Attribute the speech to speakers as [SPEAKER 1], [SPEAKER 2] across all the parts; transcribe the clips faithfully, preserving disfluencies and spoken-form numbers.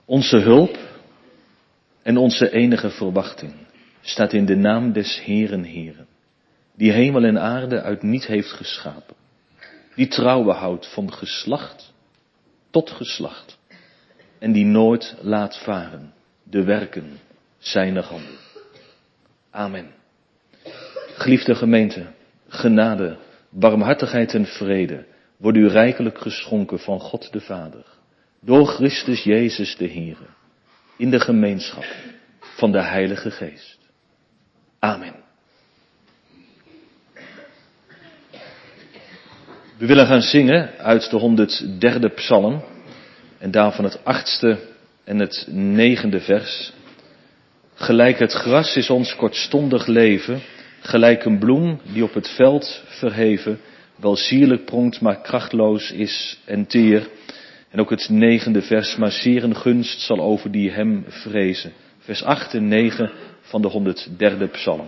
[SPEAKER 1] Onze hulp en onze enige verwachting staat in de naam des Heeren Heeren, die hemel en aarde uit niet heeft geschapen, die trouw behoudt van geslacht tot geslacht en die nooit laat varen de werken zijner handen. Amen. Geliefde gemeente, genade, barmhartigheid en vrede worden u rijkelijk geschonken van God de Vader, door Christus Jezus de Heere, in de gemeenschap van de Heilige Geest. Amen. We willen gaan zingen uit de honderdderde psalm en daarvan het achtste en het negende vers. Gelijk het gras is ons kortstondig leven, gelijk een bloem die op het veld verheven, wel sierlijk pronkt, maar krachtloos is en teer. En ook het negende vers, maar zeer een gunst zal over die hem vrezen. Vers acht en negen van de honderdderde psalm.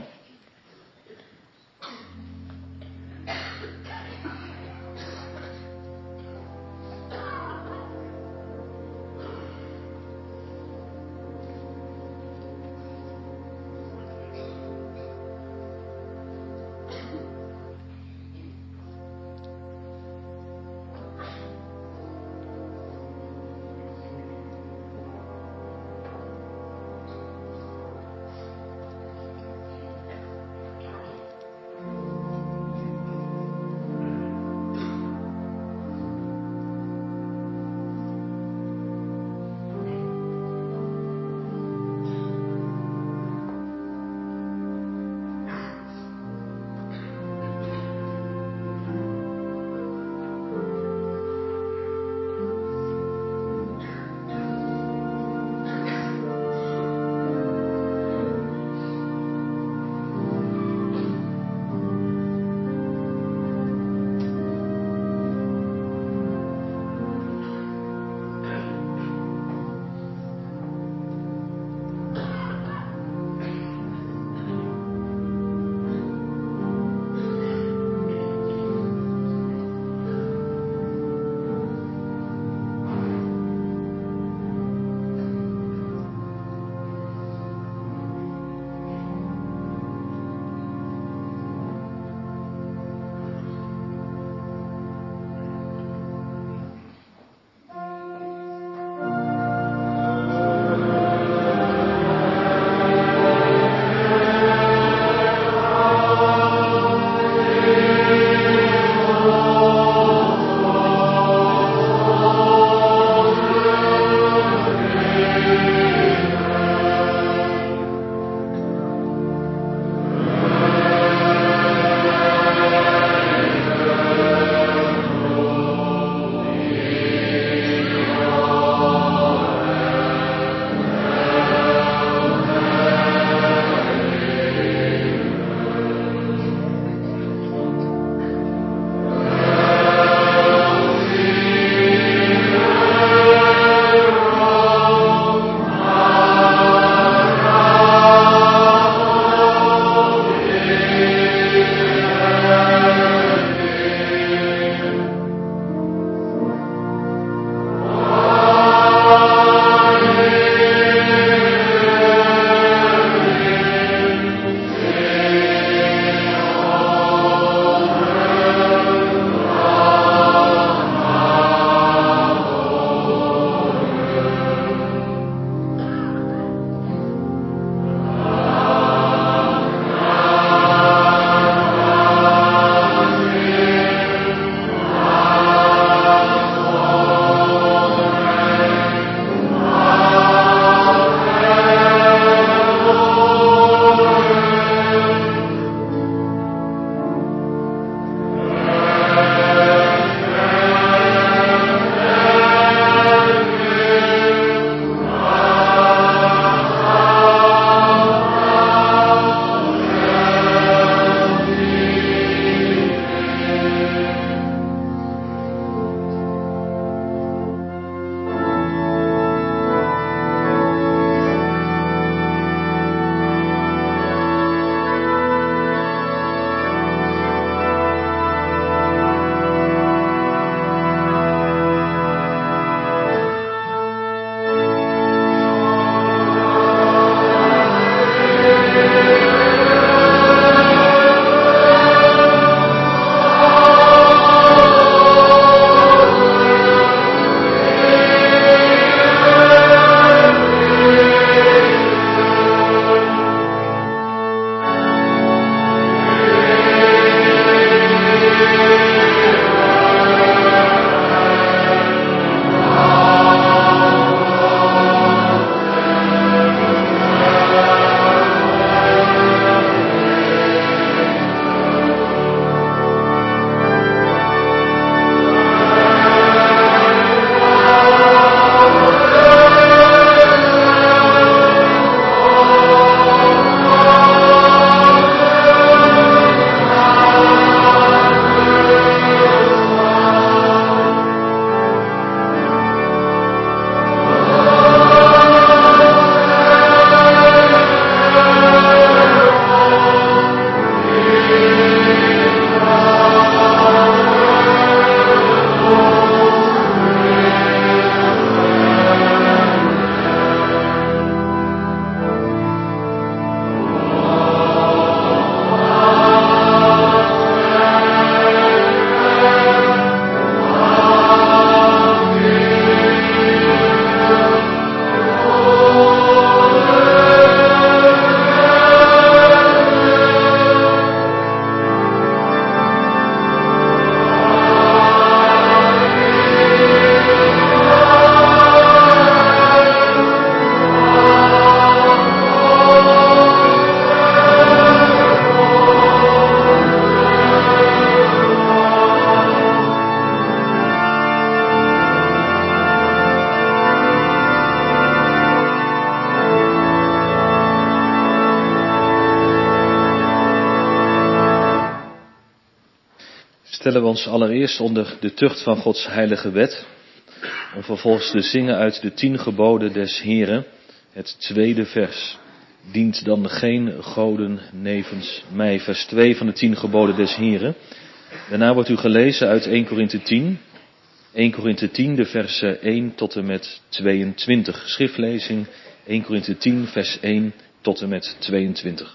[SPEAKER 1] stellen we ons allereerst onder de tucht van Gods heilige wet, om vervolgens te zingen uit de tien geboden des Heren, het tweede vers. Dient dan geen goden nevens mij, vers twee van de tien geboden des Heren. Daarna wordt u gelezen uit Eerste Korinthe tien, Eerste Korinthe tien, de versen één tot en met tweeëntwintig. Schriftlezing Eerste Korinthe tien, vers één tot en met tweeëntwintig.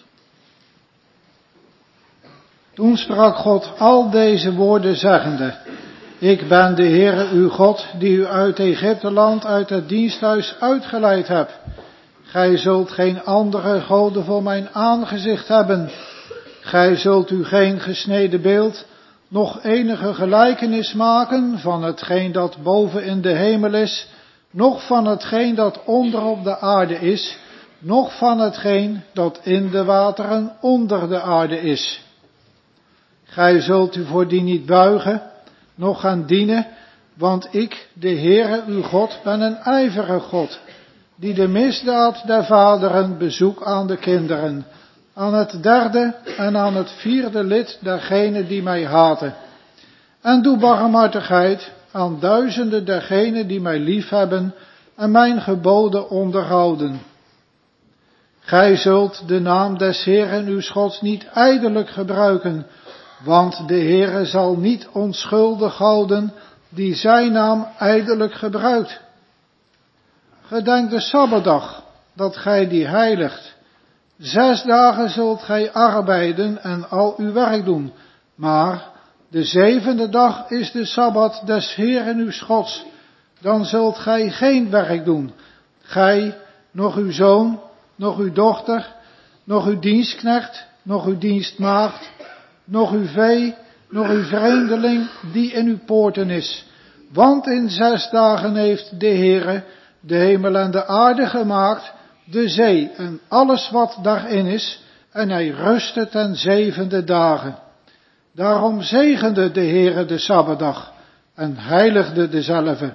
[SPEAKER 2] Toen sprak God al deze woorden zeggende: Ik ben de Heere uw God, die u uit Egypteland, uit het diensthuis uitgeleid hebt. Gij zult geen andere goden voor mijn aangezicht hebben. Gij zult u geen gesneden beeld, nog enige gelijkenis maken van hetgeen dat boven in de hemel is, noch van hetgeen dat onder op de aarde is, noch van hetgeen dat in de wateren onder de aarde is. Gij zult u voor die niet buigen, noch gaan dienen, want ik, de Heere uw God, ben een ijverige God, die de misdaad der vaderen bezoekt aan de kinderen, aan het derde en aan het vierde lid dergenen die mij haten. En doe barmhartigheid aan duizenden dergenen die mij liefhebben en mijn geboden onderhouden. Gij zult de naam des Heeren uw Gods niet ijdelijk gebruiken, want de Heere zal niet onschuldig houden die zijn naam ijdelijk gebruikt. Gedenk de Sabbatdag, dat gij die heiligt. Zes dagen zult gij arbeiden en al uw werk doen, maar de zevende dag is de Sabbat des Heeren uw Gods. Dan zult gij geen werk doen, gij, nog uw zoon, nog uw dochter, nog uw dienstknecht, nog uw dienstmaagd, nog uw vee, nog uw vreemdeling die in uw poorten is. Want in zes dagen heeft de Heere de hemel en de aarde gemaakt, de zee en alles wat daarin is, en hij rustte ten zevende dagen. Daarom zegende de Heere de Sabbatdag en heiligde dezelve.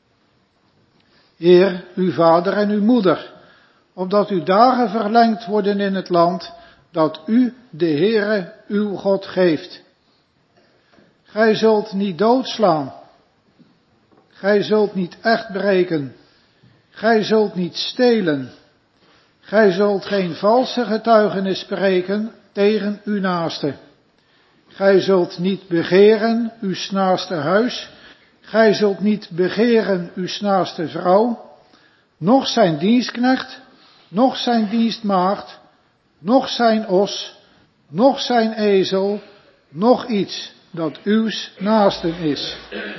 [SPEAKER 2] Eer uw vader en uw moeder, opdat uw dagen verlengd worden in het land dat u, de Heere, uw God geeft. Gij zult niet doodslaan. Gij zult niet echt breken. Gij zult niet stelen. Gij zult geen valse getuigenis spreken tegen uw naaste. Gij zult niet begeren uw naaste huis. Gij zult niet begeren uw naaste vrouw, noch zijn dienstknecht, noch zijn dienstmaagd, noch zijn os, noch zijn ezel, noch iets dat uws naasten is.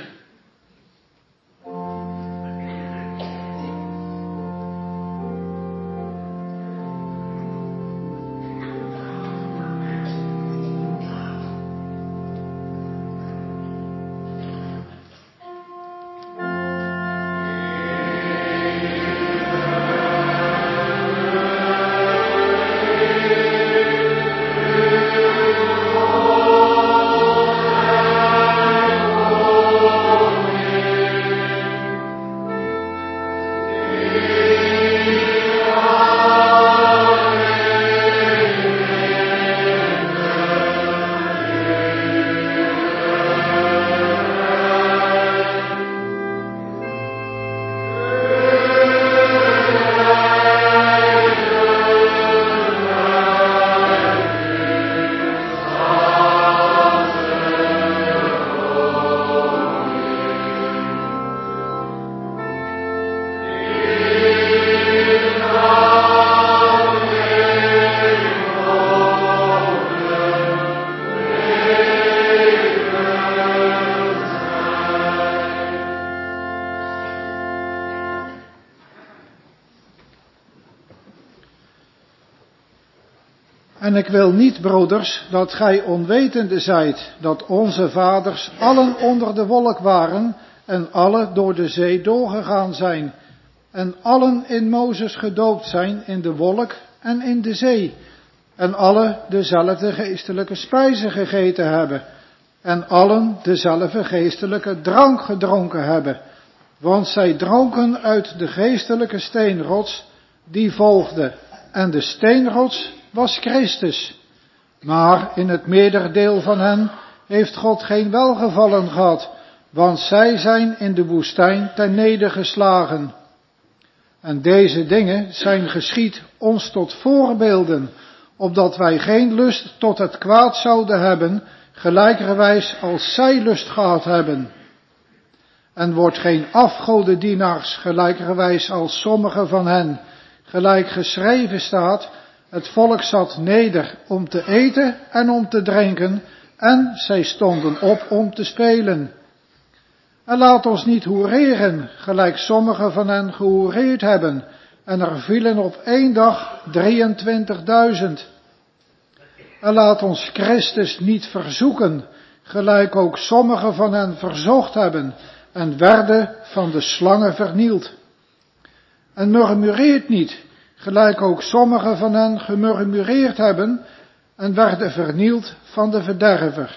[SPEAKER 2] En ik wil niet, broeders, dat gij onwetende zijt, dat onze vaders allen onder de wolk waren en alle door de zee doorgegaan zijn, en allen in Mozes gedoopt zijn in de wolk en in de zee, en alle dezelfde geestelijke spijzen gegeten hebben, en allen dezelfde geestelijke drank gedronken hebben, want zij dronken uit de geestelijke steenrots die volgde, en de steenrots was Christus. Maar in het meerderdeel van hen heeft God geen welgevallen gehad, want zij zijn in de woestijn ten nedergeslagen. En deze dingen zijn geschied ons tot voorbeelden, opdat wij geen lust tot het kwaad zouden hebben, gelijkerwijs als zij lust gehad hebben. En wordt geen afgodendienaars, gelijkerwijs als sommige van hen, gelijk geschreven staat, het volk zat neder om te eten en om te drinken, en zij stonden op om te spelen. En laat ons niet hoereren, gelijk sommigen van hen gehoereerd hebben, en er vielen op één dag drieëntwintigduizend. En laat ons Christus niet verzoeken, gelijk ook sommigen van hen verzocht hebben, en werden van de slangen vernield. En murmureert niet, gelijk ook sommigen van hen gemurmureerd hebben, en werden vernield van de verderver.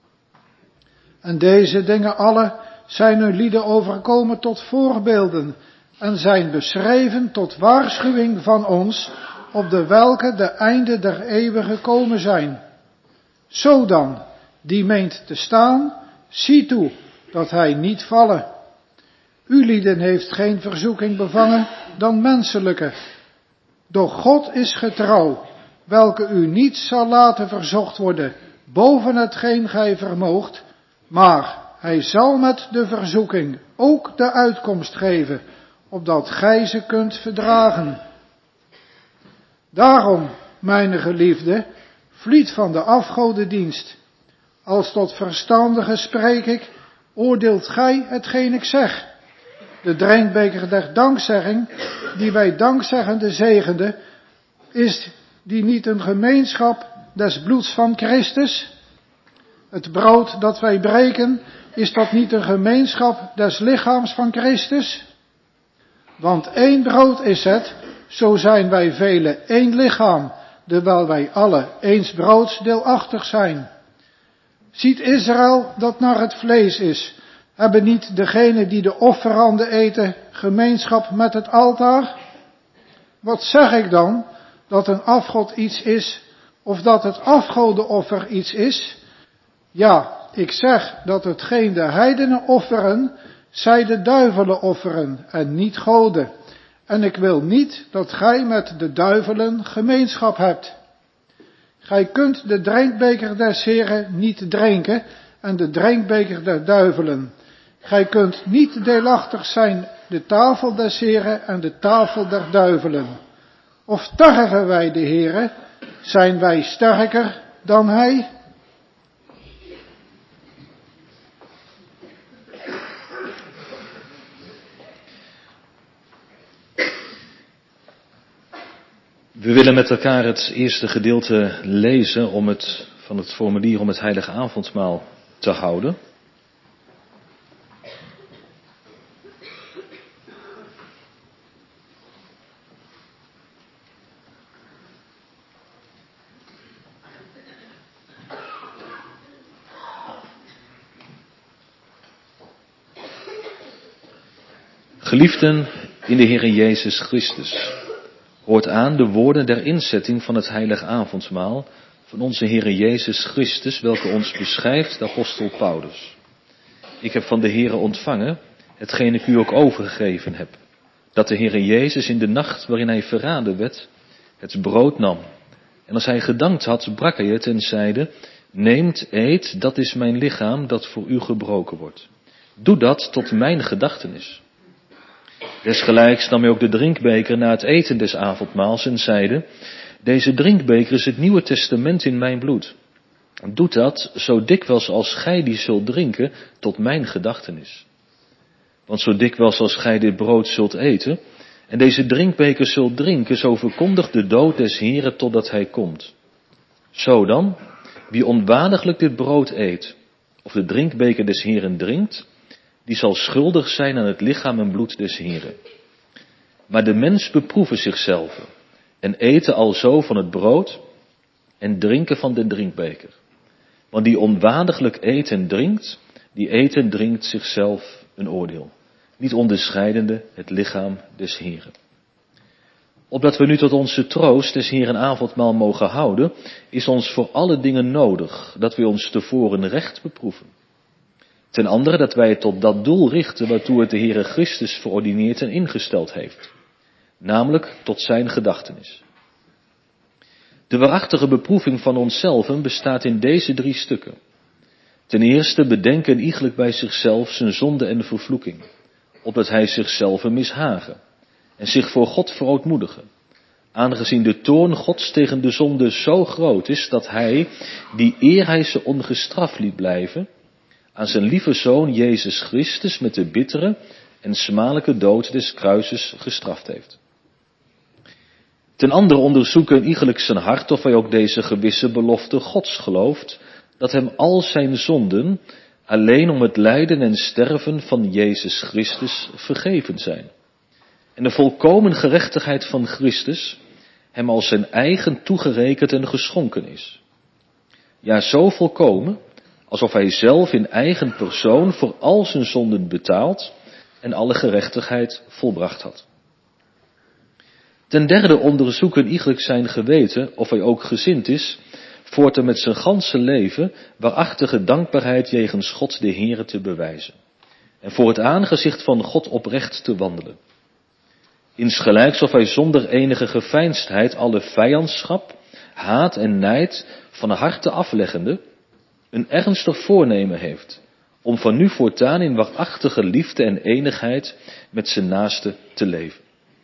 [SPEAKER 2] En deze dingen alle zijn u lieden overkomen tot voorbeelden, en zijn beschreven tot waarschuwing van ons, op de welke de einde der eeuwen gekomen zijn. Zo dan, die meent te staan, zie toe dat hij niet vallen. U lieden heeft geen verzoeking bevangen dan menselijke. Doch God is getrouw, welke u niet zal laten verzocht worden boven hetgeen gij vermoogt, maar hij zal met de verzoeking ook de uitkomst geven, opdat gij ze kunt verdragen. Daarom, mijn geliefde, vliet van de afgodendienst. Als tot verstandige spreek ik, oordeelt gij hetgeen ik zeg. De drinkbeker der dankzegging, die wij dankzeggende zegende, is die niet een gemeenschap des bloeds van Christus? Het brood dat wij breken, is dat niet een gemeenschap des lichaams van Christus? Want één brood is het, zo zijn wij velen één lichaam, terwijl wij alle eens broods deelachtig zijn. Ziet Israël dat naar het vlees is, hebben niet degenen die de offeranden eten gemeenschap met het altaar? Wat zeg ik dan? Dat een afgod iets is, of dat het afgodenoffer iets is? Ja, ik zeg dat hetgeen de heidenen offeren, zij de duivelen offeren en niet goden. En ik wil niet dat gij met de duivelen gemeenschap hebt. Gij kunt de drinkbeker des Heren niet drinken en de drinkbeker der duivelen. Gij kunt niet deelachtig zijn de tafel des Heren en de tafel der duivelen. Of tergen wij de Heren, zijn wij sterker dan hij?
[SPEAKER 1] We willen met elkaar het eerste gedeelte lezen om het, van het formulier om het heilige avondmaal te houden. Geliefden in de Heere Jezus Christus, hoort aan de woorden der inzetting van het heilige avondmaal van onze Heere Jezus Christus, welke ons beschrijft de apostel Paulus. Ik heb van de Heere ontvangen, hetgeen ik u ook overgegeven heb, dat de Heere Jezus in de nacht waarin hij verraden werd, het brood nam. En als hij gedankt had, brak hij het en zeide, neemt, eet, dat is mijn lichaam dat voor u gebroken wordt. Doe dat tot mijn gedachtenis. Desgelijks nam hij ook de drinkbeker na het eten des avondmaals en zeide, deze drinkbeker is het Nieuwe Testament in mijn bloed. Doet dat zo dikwijls als gij die zult drinken tot mijn gedachtenis. Want zo dikwijls als gij dit brood zult eten en deze drinkbeker zult drinken, zo verkondigt de dood des Heren totdat hij komt. Zo dan, wie onwaardiglijk dit brood eet of de drinkbeker des Heren drinkt, die zal schuldig zijn aan het lichaam en bloed des Heren. Maar de mens beproeven zichzelf en eten alzo van het brood en drinken van de drinkbeker. Want die onwaardiglijk eet en drinkt, die eet en drinkt zichzelf een oordeel, niet onderscheidende het lichaam des Heren. Opdat we nu tot onze troost des Heeren avondmaal mogen houden, is ons voor alle dingen nodig dat we ons tevoren recht beproeven. Ten andere dat wij het tot dat doel richten waartoe het de Heere Christus verordineerd en ingesteld heeft, namelijk tot zijn gedachtenis. De waarachtige beproeving van onszelven bestaat in deze drie stukken. Ten eerste bedenken iegelijk bij zichzelf zijn zonde en vervloeking, opdat hij zichzelf mishagen en zich voor God verootmoedigen, aangezien de toorn Gods tegen de zonde zo groot is dat hij, die eer hij ze ongestraft liet blijven, aan zijn lieve Zoon Jezus Christus met de bittere en smadelijke dood des kruises gestraft heeft. Ten andere onderzoeken iegelijk zijn hart of hij ook deze gewisse belofte Gods gelooft, dat hem al zijn zonden alleen om het lijden en sterven van Jezus Christus vergeven zijn. En de volkomen gerechtigheid van Christus hem als zijn eigen toegerekend en geschonken is. Ja, zo volkomen, alsof hij zelf in eigen persoon voor al zijn zonden betaald en alle gerechtigheid volbracht had. Ten derde onderzoeken iegelijk zijn geweten of hij ook gezind is voortaan met zijn ganse leven waarachtige dankbaarheid jegens God de Heere te bewijzen en voor het aangezicht van God oprecht te wandelen. Insgelijks of hij zonder enige geveinsdheid alle vijandschap, haat en nijd van harte afleggende een ernstig voornemen heeft om van nu voortaan in waarachtige liefde en enigheid met zijn naaste te leven.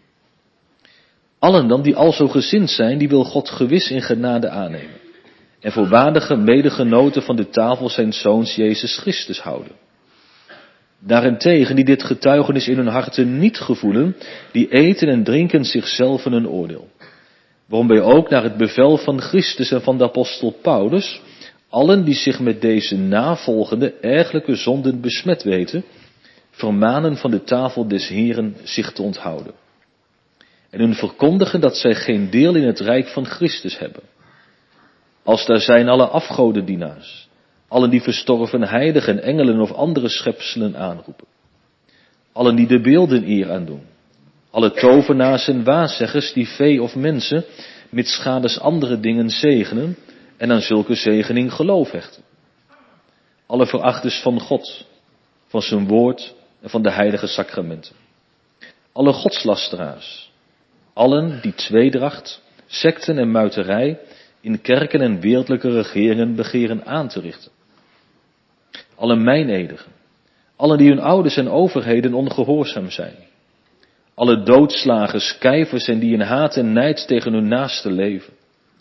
[SPEAKER 1] Allen dan die al zo gezind zijn, die wil God gewis in genade aannemen en voor waardige medegenoten van de tafel zijn Zoons Jezus Christus houden. Daarentegen die dit getuigenis in hun harten niet gevoelen, die eten en drinken zichzelf een oordeel. Waarom wij ook naar het bevel van Christus en van de apostel Paulus, allen die zich met deze navolgende ergelijke zonden besmet weten, vermanen van de tafel des Heeren zich te onthouden. En hun verkondigen dat zij geen deel in het rijk van Christus hebben. Als daar zijn alle afgodendienaars, allen die verstorven heiligen, engelen of andere schepselen aanroepen. Allen die de beelden eer aandoen. Alle tovenaars en waarzeggers die vee of mensen mitsgaders andere dingen zegenen en aan zulke zegening geloof hechten. Alle verachters van God, van zijn woord en van de heilige sacramenten. Alle godslasteraars, allen die tweedracht, sekten en muiterij in kerken en wereldlijke regeringen begeren aan te richten. Alle mijnedigen, allen die hun ouders en overheden ongehoorzaam zijn. Alle doodslagers, kijvers en die in haat en nijd tegen hun naaste leven.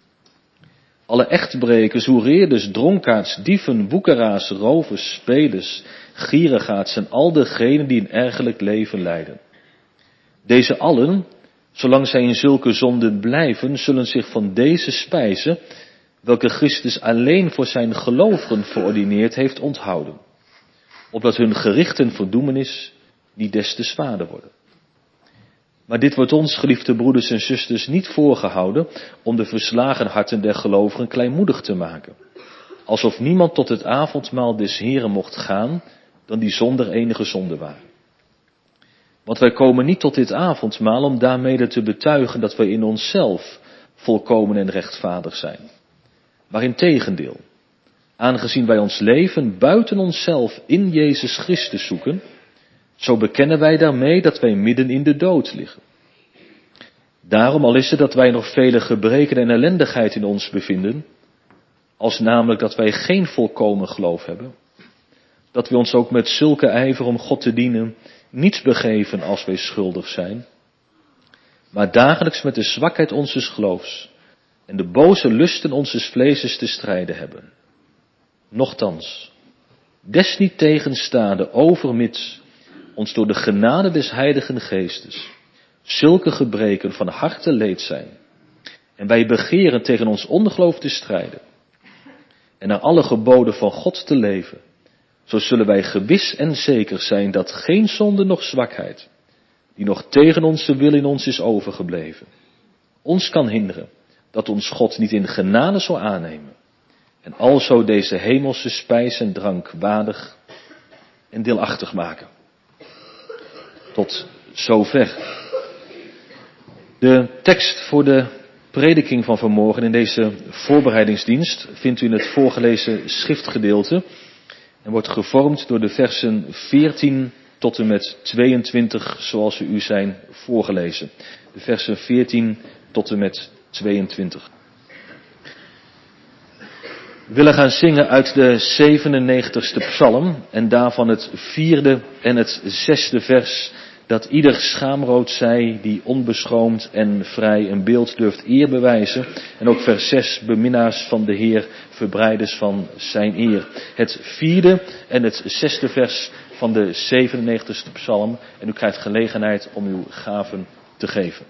[SPEAKER 1] Alle echtbrekers, hoereerders, dronkaards, dieven, woekeraars, rovers, spelers, gierigaards en al degenen die een ergerlijk leven leiden. Deze allen, zolang zij in zulke zonden blijven, zullen zich van deze spijzen, welke Christus alleen voor zijn gelovigen verordineerd heeft, onthouden, opdat hun gericht en verdoemenis niet des te zwaarder worden. Maar dit wordt ons, geliefde broeders en zusters, niet voorgehouden om de verslagen harten der gelovigen kleinmoedig te maken, alsof niemand tot het avondmaal des Heeren mocht gaan dan die zonder enige zonde waren. Want wij komen niet tot dit avondmaal om daarmede te betuigen dat wij in onszelf volkomen en rechtvaardig zijn. Maar integendeel, aangezien wij ons leven buiten onszelf in Jezus Christus zoeken, zo bekennen wij daarmee dat wij midden in de dood liggen. Daarom, al is het dat wij nog vele gebreken en ellendigheid in ons bevinden, als namelijk dat wij geen volkomen geloof hebben, dat we ons ook met zulke ijver om God te dienen niet begeven als wij schuldig zijn, maar dagelijks met de zwakheid onzes geloofs en de boze lusten onzes vleeses te strijden hebben. Nochtans, desniettegenstaande overmits ons door de genade des Heiligen Geestes zulke gebreken van harte leed zijn, en wij begeren tegen ons ongeloof te strijden, en naar alle geboden van God te leven, zo zullen wij gewis en zeker zijn dat geen zonde noch zwakheid, die nog tegen onze wil in ons is overgebleven, ons kan hinderen dat ons God niet in genade zal aannemen, en alzo deze hemelse spijs en drank waardig en deelachtig maken. Tot zover. De tekst voor de prediking van vanmorgen in deze voorbereidingsdienst vindt u in het voorgelezen schriftgedeelte en wordt gevormd door de versen veertien tot en met tweeëntwintig zoals u zijn voorgelezen. De versen veertien tot en met tweeëntwintig. We willen gaan zingen uit de zevenennegentigste psalm en daarvan het vierde en het zesde vers. Dat ieder schaamrood zij die onbeschroomd en vrij een beeld durft eer bewijzen. En ook vers zes, beminnaars van de Heer, verbreiders van zijn eer. Het vierde en het zesde vers van de zevenennegentigste psalm. En u krijgt gelegenheid om uw gaven te geven.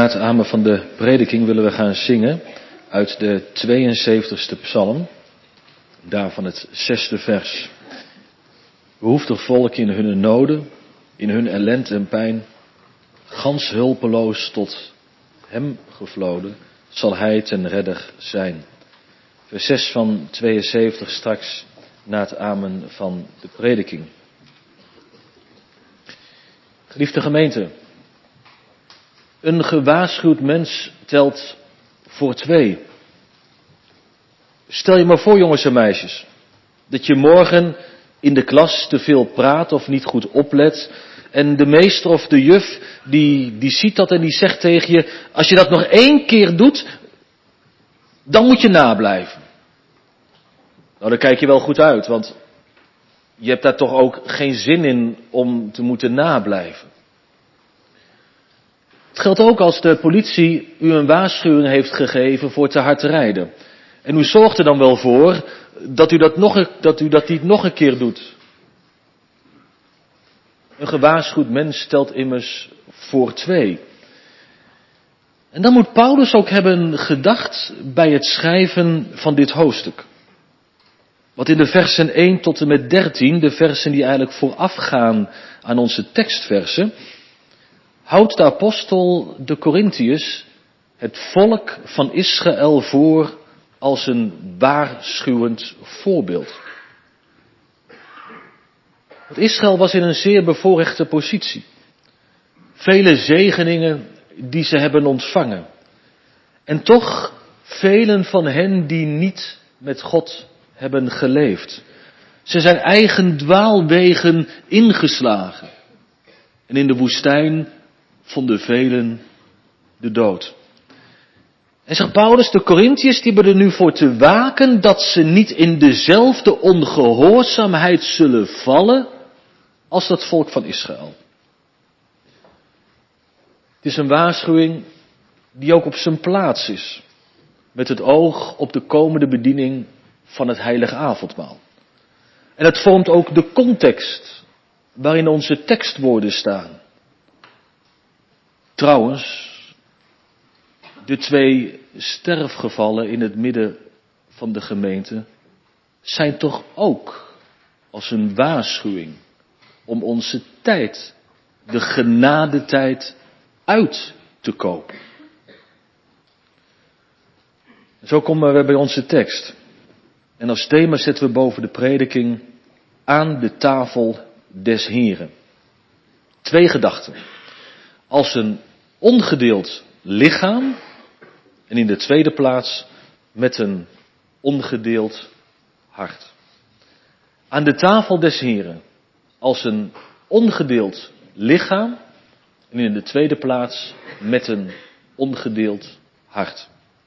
[SPEAKER 1] Na het amen van de prediking willen we gaan zingen uit de tweeënzeventigste psalm, daarvan het zesde vers. Behoeftig volk in hun noden, in hun ellende en pijn, gans hulpeloos tot hem gevloden, zal hij ten redder zijn. Vers zes van tweeënzeventig straks na het amen van de prediking. Geliefde gemeente, een gewaarschuwd mens telt voor twee. Stel je maar voor, jongens en meisjes, dat je morgen in de klas te veel praat of niet goed oplet. En de meester of de juf, die, die ziet dat en die zegt tegen je, als je dat nog één keer doet, dan moet je nablijven. Nou, dan kijk je wel goed uit, want je hebt daar toch ook geen zin in om te moeten nablijven. Het geldt ook als de politie u een waarschuwing heeft gegeven voor te hard rijden. En u zorgt er dan wel voor dat u dat, nog, dat u dat niet nog een keer doet. Een gewaarschuwd mens stelt immers voor twee. En dan moet Paulus ook hebben gedacht bij het schrijven van dit hoofdstuk. Want in de versen één tot en met dertien, de versen die eigenlijk voorafgaan aan onze tekstversen, houdt de apostel de Korintiërs het volk van Israël voor als een waarschuwend voorbeeld. Want Israël was in een zeer bevoorrechte positie. Vele zegeningen die ze hebben ontvangen. En toch velen van hen die niet met God hebben geleefd. Ze zijn eigen dwaalwegen ingeslagen. En in de woestijn vonden velen de dood. En zegt Paulus, de Korintiërs die hebben er nu voor te waken dat ze niet in dezelfde ongehoorzaamheid zullen vallen als dat volk van Israël. Het is een waarschuwing die ook op zijn plaats is, met het oog op de komende bediening van het heilige avondmaal. En het vormt ook de context waarin onze tekstwoorden staan. Trouwens, de twee sterfgevallen in het midden van de gemeente zijn toch ook als een waarschuwing om onze tijd, de genadetijd, uit te kopen. Zo komen we bij onze tekst. En als thema zetten we boven de prediking aan de tafel des Heren. Twee gedachten. Als een ongedeeld lichaam en in de tweede plaats met een ongedeeld hart. Aan de tafel des Heren als een ongedeeld lichaam en in de tweede plaats met een ongedeeld hart.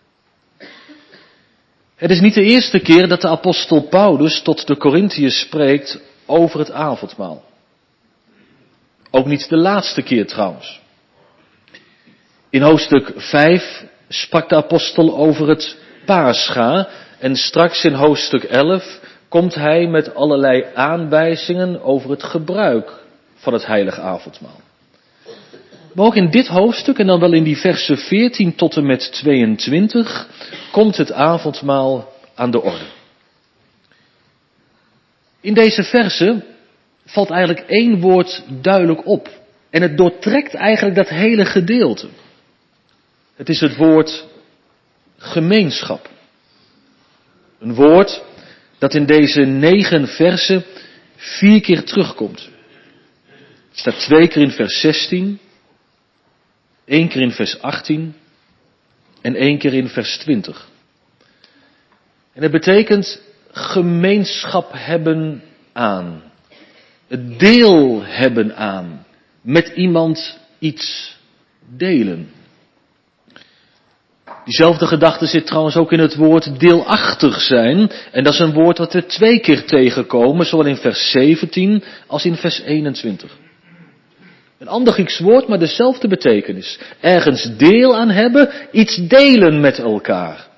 [SPEAKER 1] Het is niet de eerste keer dat de apostel Paulus tot de Korintiërs spreekt over het avondmaal. Ook niet de laatste keer trouwens. In hoofdstuk vijf sprak de apostel over het Pascha en straks in hoofdstuk elf komt hij met allerlei aanwijzingen over het gebruik van het heilige avondmaal. Maar ook in dit hoofdstuk, en dan wel in die versen veertien tot en met tweeëntwintig, komt het avondmaal aan de orde. In deze versen valt eigenlijk één woord duidelijk op. En het doortrekt eigenlijk dat hele gedeelte. Het is het woord gemeenschap. Een woord dat in deze negen versen vier keer terugkomt. Het staat twee keer in vers zestien, één keer in vers achttien en één keer in vers twintig. En het betekent gemeenschap hebben aan. Het deel hebben aan. Met iemand iets delen. Diezelfde gedachte zit trouwens ook in het woord deelachtig zijn. En dat is een woord wat we twee keer tegenkomen, zowel in vers zeventien als in vers eenentwintig. Een ander Grieks woord, maar dezelfde betekenis. Ergens deel aan hebben, iets delen met elkaar.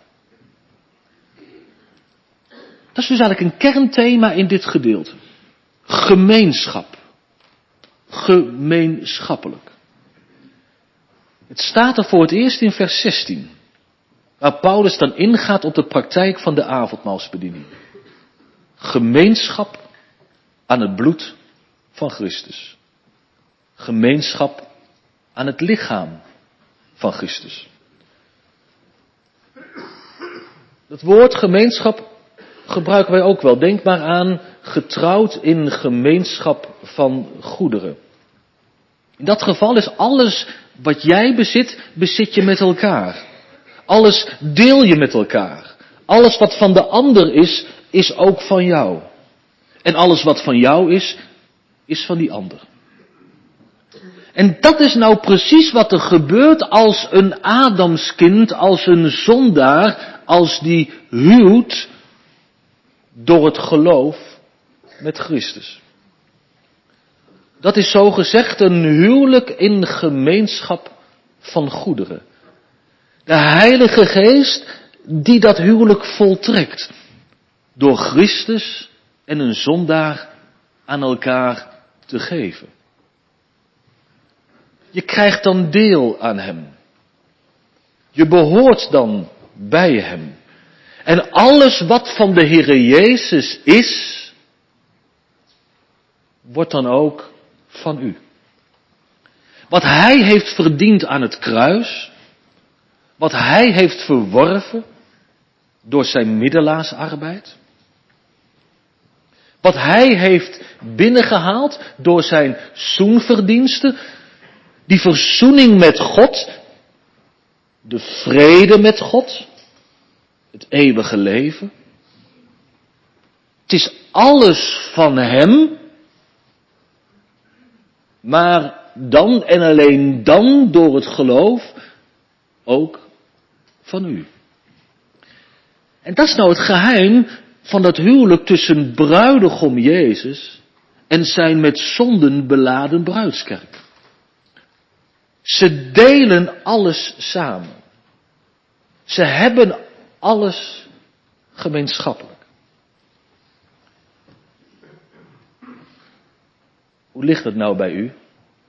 [SPEAKER 1] Dat is dus eigenlijk een kernthema in dit gedeelte. Gemeenschap. Gemeenschappelijk. Het staat er voor het eerst in vers zestien. Waar Paulus dan ingaat op de praktijk van de avondmaalsbediening. Gemeenschap aan het bloed van Christus. Gemeenschap aan het lichaam van Christus. Het woord gemeenschap gebruiken wij ook wel. Denk maar aan getrouwd in gemeenschap van goederen. In dat geval is alles wat jij bezit, bezit je met elkaar. Alles deel je met elkaar. Alles wat van de ander is, is ook van jou. En alles wat van jou is, is van die ander. En dat is nou precies wat er gebeurt als een Adamskind, als een zondaar, als die huwt door het geloof met Christus. Dat is zo gezegd een huwelijk in gemeenschap van goederen. De Heilige Geest die dat huwelijk voltrekt. Door Christus en een zondaar aan elkaar te geven. Je krijgt dan deel aan hem. Je behoort dan bij hem. En alles wat van de Heere Jezus is, wordt dan ook van u. Wat hij heeft verdiend aan het kruis, wat hij heeft verworven door zijn middelaarsarbeid, wat hij heeft binnengehaald door zijn zoenverdiensten, die verzoening met God, de vrede met God, het eeuwige leven. Het is alles van hem, maar dan en alleen dan door het geloof ook van u. En dat is nou het geheim van dat huwelijk tussen bruidegom Jezus en zijn met zonden beladen bruidskerk. Ze delen alles samen. Ze hebben alles gemeenschappelijk. Hoe ligt het nou bij u?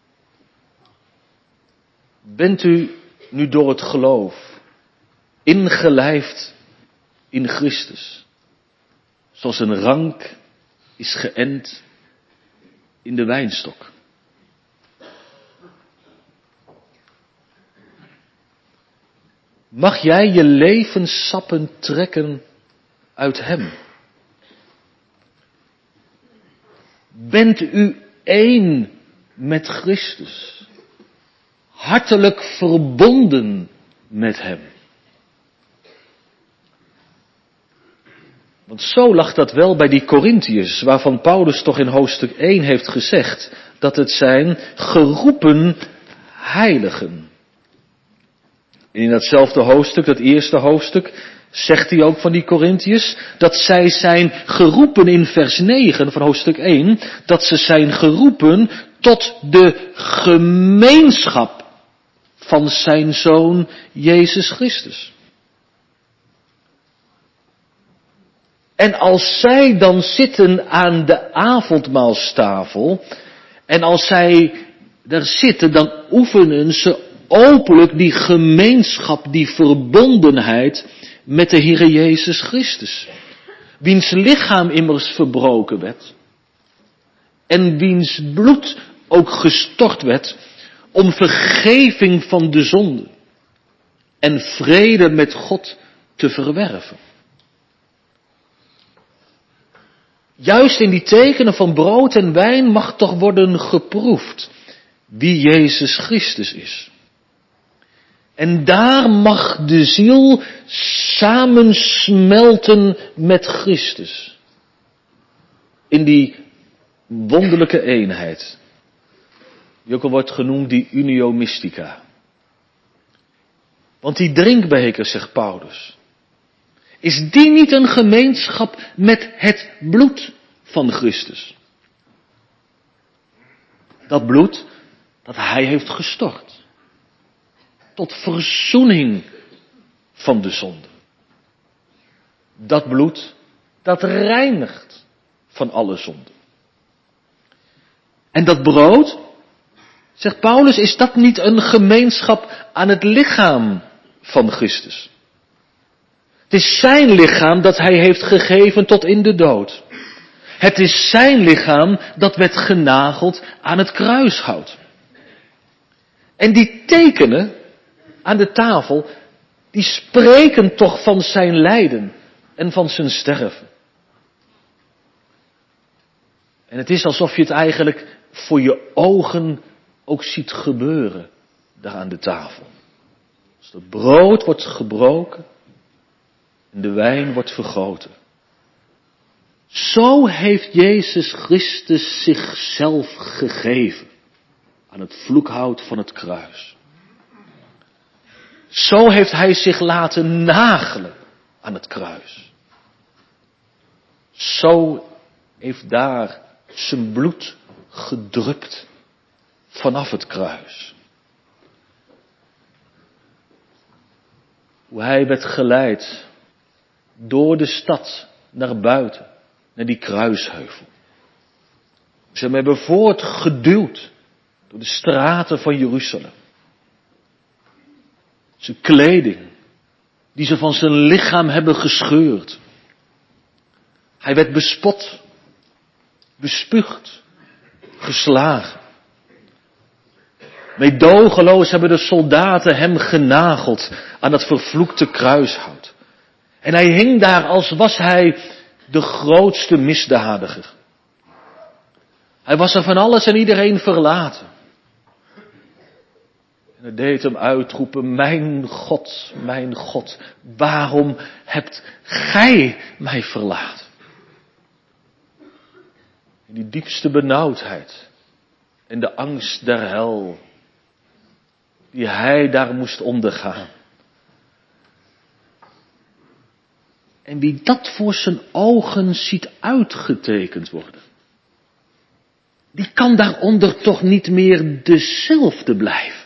[SPEAKER 1] Bent u nu door het geloof ingelijfd in Christus, zoals een rank is geënt in de wijnstok? Mag jij je levenssappen trekken uit hem? Bent u één met Christus? Hartelijk verbonden met hem? Want zo lag dat wel bij die Korintiërs, waarvan Paulus toch in hoofdstuk één heeft gezegd dat het zijn geroepen heiligen. En in datzelfde hoofdstuk, dat eerste hoofdstuk, zegt hij ook van die Korintiërs dat zij zijn geroepen in vers negen van hoofdstuk één, dat ze zijn geroepen tot de gemeenschap van zijn Zoon Jezus Christus. En als zij dan zitten aan de avondmaalstafel, en als zij daar zitten, dan oefenen ze openlijk die gemeenschap, die verbondenheid met de Heere Jezus Christus. Wiens lichaam immers verbroken werd. En wiens bloed ook gestort werd om vergeving van de zonde. En vrede met God te verwerven. Juist in die tekenen van brood en wijn mag toch worden geproefd wie Jezus Christus is. En daar mag de ziel samensmelten met Christus. In die wonderlijke eenheid. Die ook al wordt genoemd die unio mystica. Want die drinkbeker, zegt Paulus, is die niet een gemeenschap met het bloed van Christus? Dat bloed dat hij heeft gestort. Tot verzoening van de zonde. Dat bloed dat reinigt van alle zonde. En dat brood, Zegt Paulus, is dat niet een gemeenschap aan het lichaam van Christus? Het is zijn lichaam dat hij heeft gegeven tot in de dood. Het is zijn lichaam dat werd genageld aan het kruishout. En die tekenen aan de tafel, die spreken toch van zijn lijden en van zijn sterven. En het is alsof je het eigenlijk voor je ogen ook ziet gebeuren daar aan de tafel. Als het brood wordt gebroken en de wijn wordt vergoten. Zo heeft Jezus Christus zichzelf gegeven aan het vloekhout van het kruis. Zo heeft hij zich laten nagelen aan het kruis. Zo heeft daar zijn bloed gedrupt vanaf het kruis. Hoe hij werd geleid door de stad naar buiten, naar die kruisheuvel. Ze hem hebben voortgeduwd door de straten van Jeruzalem. Zijn kleding, die ze van zijn lichaam hebben gescheurd. Hij werd bespot, bespuugd, geslagen. Meedogenloos hebben de soldaten hem genageld aan dat vervloekte kruishout. En hij hing daar als was hij de grootste misdadiger. Hij was er van alles en iedereen verlaten. En het deed hem uitroepen, mijn God, mijn God, waarom hebt gij mij verlaten? In die diepste benauwdheid en de angst der hel, die hij daar moest ondergaan. En wie dat voor zijn ogen ziet uitgetekend worden, die kan daaronder toch niet meer dezelfde blijven.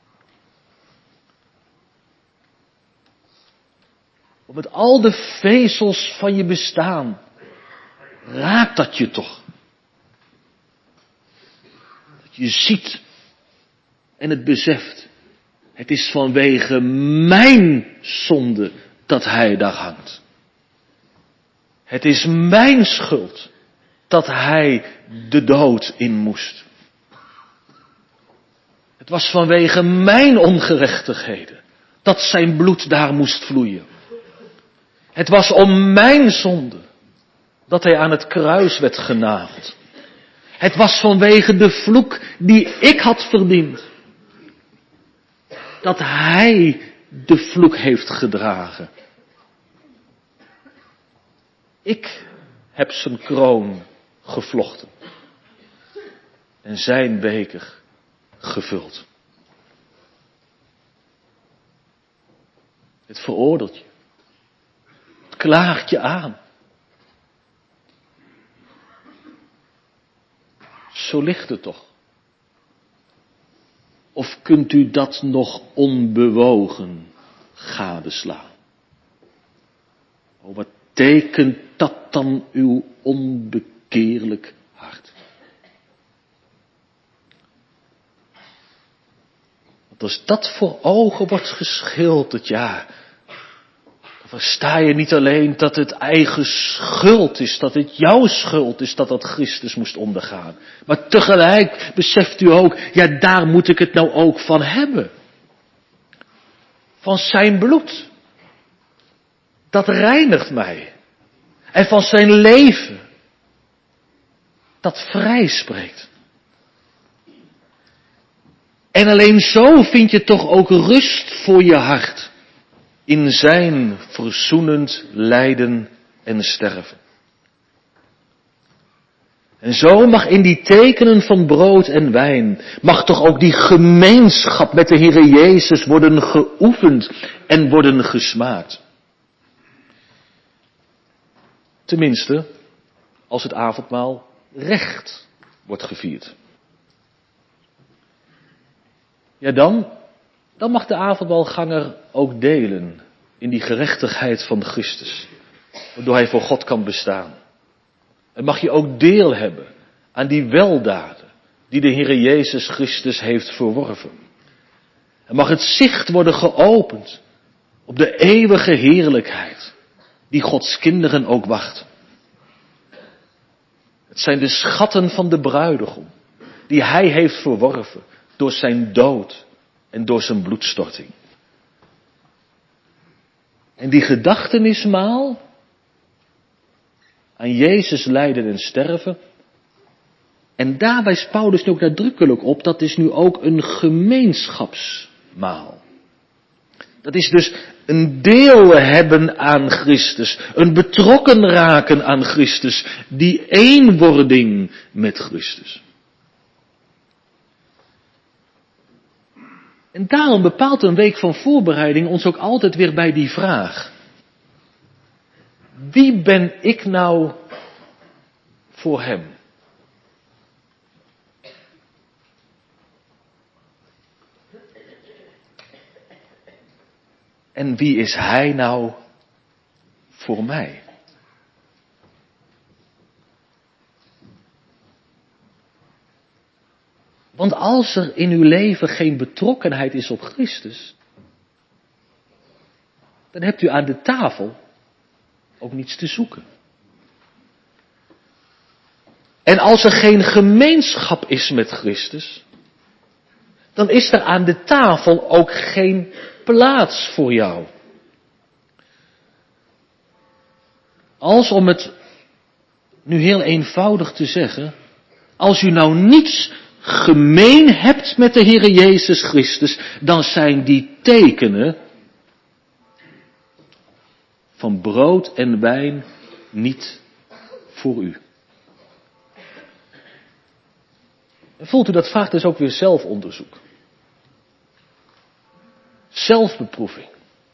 [SPEAKER 1] Want met al de vezels van je bestaan raakt dat je toch. Dat je ziet en het beseft. Het is vanwege mijn zonde dat hij daar hangt. Het is mijn schuld dat hij de dood in moest. Het was vanwege mijn ongerechtigheden dat zijn bloed daar moest vloeien. Het was om mijn zonde dat hij aan het kruis werd genageld. Het was vanwege de vloek die ik had verdiend dat hij de vloek heeft gedragen. Ik heb zijn kroon gevlochten en zijn beker gevuld. Het veroordeelt je. Het klaagt je aan. Zo ligt het toch. Of kunt u dat nog onbewogen gadeslaan? O, wat tekent dat dan uw onbekeerlijk hart? Want als dat voor ogen wordt geschilderd, ja, dan versta je niet alleen dat het eigen schuld is, dat het jouw schuld is dat dat Christus moest ondergaan. Maar tegelijk beseft u ook, ja, daar moet ik het nou ook van hebben. Van zijn bloed. Dat reinigt mij. En van zijn leven. Dat vrij spreekt. En alleen zo vind je toch ook rust voor je hart. In zijn verzoenend lijden en sterven. En zo mag in die tekenen van brood en wijn, mag toch ook die gemeenschap met de Heere Jezus worden geoefend en worden gesmaakt. Tenminste, als het avondmaal recht wordt gevierd. Ja, dan, dan mag de avondmaalganger ook delen in die gerechtigheid van Christus, waardoor hij voor God kan bestaan. En mag je ook deel hebben aan die weldaden die de Heere Jezus Christus heeft verworven. En mag het zicht worden geopend op de eeuwige heerlijkheid die Gods kinderen ook wachten. Het zijn de schatten van de bruidegom die hij heeft verworven door zijn dood en door zijn bloedstorting. En die gedachtenismaal aan Jezus lijden en sterven. En daar wijst Paulus nu ook nadrukkelijk op, dat is nu ook een gemeenschapsmaal. Dat is dus een deel hebben aan Christus, een betrokken raken aan Christus, die eenwording met Christus. En daarom bepaalt een week van voorbereiding ons ook altijd weer bij die vraag. Wie ben ik nou voor hem? En wie is hij nou voor mij? Want als er in uw leven geen betrokkenheid is op Christus, dan hebt u aan de tafel ook niets te zoeken. En als er geen gemeenschap is met Christus, dan is er aan de tafel ook geen plaats voor jou. Als, om het nu heel eenvoudig te zeggen, als u nou niets gemeen hebt met de Heere Jezus Christus, dan zijn die tekenen van brood en wijn niet voor u. En voelt u, dat vraagt dus ook weer zelfonderzoek. Zelfbeproeving.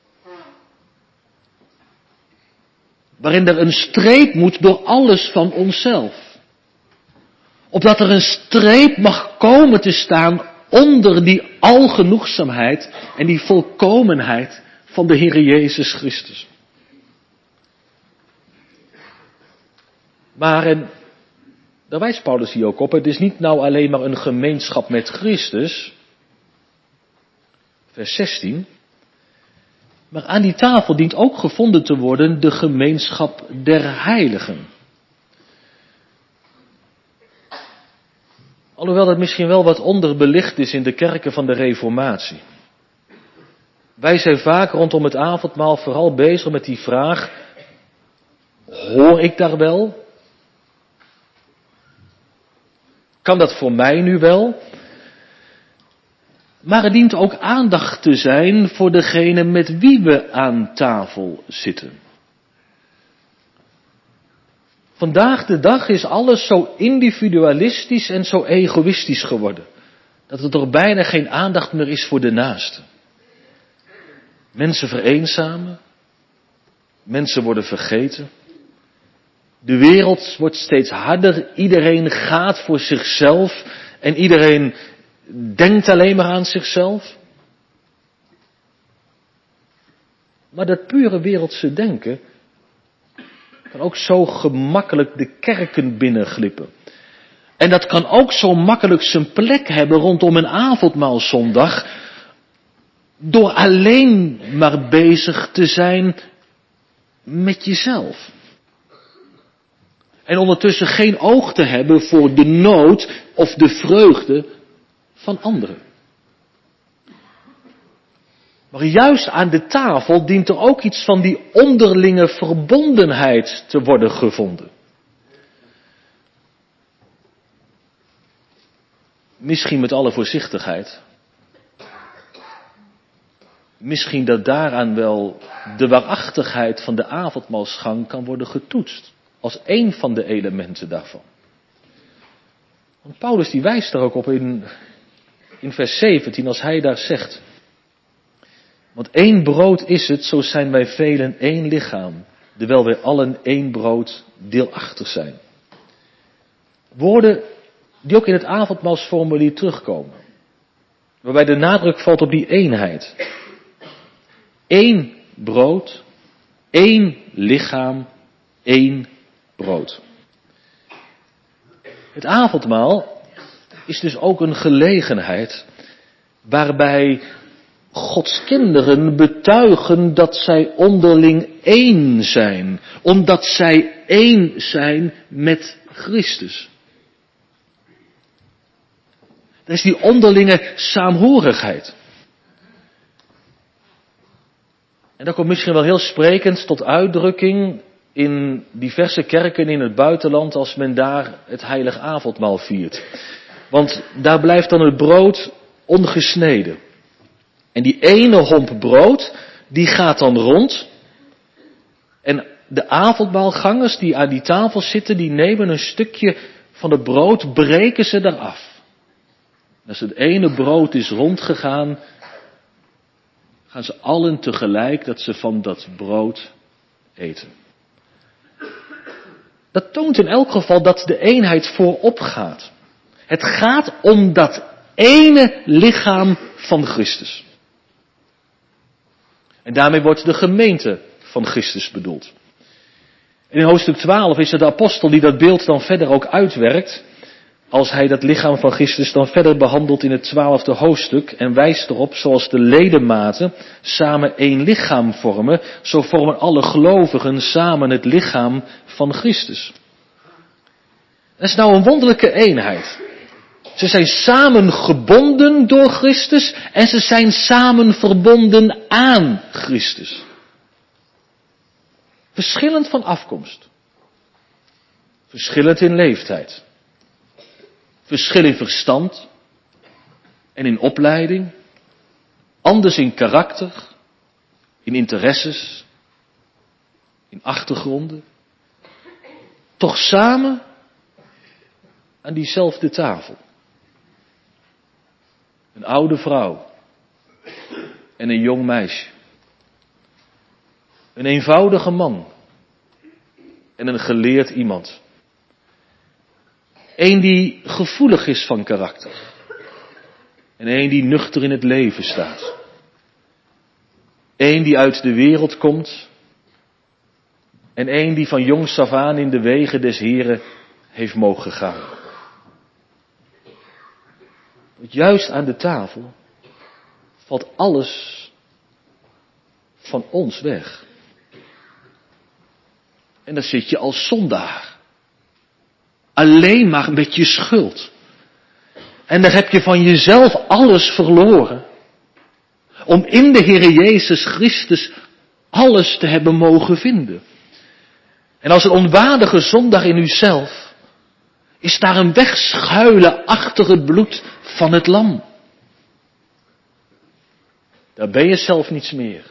[SPEAKER 1] Waarin er een streep moet door alles van onszelf. Opdat er een streep mag komen te staan onder die algenoegzaamheid en die volkomenheid van de Heere Jezus Christus. Maar, en daar wijst Paulus hier ook op, het is niet nou alleen maar een gemeenschap met Christus, vers zestien, maar aan die tafel dient ook gevonden te worden de gemeenschap der heiligen. Alhoewel dat misschien wel wat onderbelicht is in de kerken van de Reformatie. Wij zijn vaak rondom het avondmaal vooral bezig met die vraag, hoor ik daar wel? Kan dat voor mij nu wel? Maar er dient ook aandacht te zijn voor degene met wie we aan tafel zitten. Vandaag de dag is alles zo individualistisch en zo egoïstisch geworden, dat er toch bijna geen aandacht meer is voor de naaste. Mensen vereenzamen, mensen worden vergeten. De wereld wordt steeds harder, iedereen gaat voor zichzelf en iedereen denkt alleen maar aan zichzelf. Maar dat pure wereldse denken kan ook zo gemakkelijk de kerken binnenglippen. En dat kan ook zo makkelijk zijn plek hebben rondom een avondmaalzondag, door alleen maar bezig te zijn met jezelf. En ondertussen geen oog te hebben voor de nood of de vreugde van anderen. Maar juist aan de tafel dient er ook iets van die onderlinge verbondenheid te worden gevonden. Misschien met alle voorzichtigheid. Misschien dat daaraan wel de waarachtigheid van de avondmaalsgang kan worden getoetst. Als één van de elementen daarvan. Want Paulus die wijst er ook op in, in vers zeventien als hij daar zegt. Want één brood is het, zo zijn wij velen één lichaam, terwijl wij allen één brood deelachtig zijn. Woorden die ook in het avondmaalsformulier terugkomen. Waarbij de nadruk valt op die eenheid. Eén brood, één lichaam, één brood. Het avondmaal is dus ook een gelegenheid waarbij Gods kinderen betuigen dat zij onderling één zijn, omdat zij één zijn met Christus. Dat is die onderlinge saamhorigheid. En dat komt misschien wel heel sprekend tot uitdrukking in diverse kerken in het buitenland als men daar het heilig avondmaal viert. Want daar blijft dan het brood ongesneden. En die ene homp brood, die gaat dan rond. En de avondmaalgangers die aan die tafel zitten, die nemen een stukje van het brood, breken ze eraf. En als het ene brood is rondgegaan, gaan ze allen tegelijk dat ze van dat brood eten. Dat toont in elk geval dat de eenheid voorop gaat. Het gaat om dat ene lichaam van Christus. En daarmee wordt de gemeente van Christus bedoeld. En in hoofdstuk twaalf is het de apostel die dat beeld dan verder ook uitwerkt, als hij dat lichaam van Christus dan verder behandelt in het twaalfde hoofdstuk en wijst erop, zoals de ledematen samen één lichaam vormen, zo vormen alle gelovigen samen het lichaam van Christus. Dat is nou een wonderlijke eenheid. Ze zijn samen gebonden door Christus en ze zijn samen verbonden aan Christus. Verschillend van afkomst. Verschillend in leeftijd. Verschil in verstand en in opleiding. Anders in karakter, in interesses, in achtergronden. Toch samen aan diezelfde tafel. Een oude vrouw en een jong meisje. Een eenvoudige man en een geleerd iemand. Eén die gevoelig is van karakter. En één die nuchter in het leven staat. Eén die uit de wereld komt. En één die van jongs af aan in de wegen des Heren heeft mogen gaan. Want juist aan de tafel valt alles van ons weg. En dan zit je als zondaar. Alleen maar met je schuld. En dan heb je van jezelf alles verloren. Om in de Heere Jezus Christus alles te hebben mogen vinden. En als een onwaardige zondaar in uzelf, is daar een wegschuilen achter het bloed van het lam. Daar ben je zelf niets meer.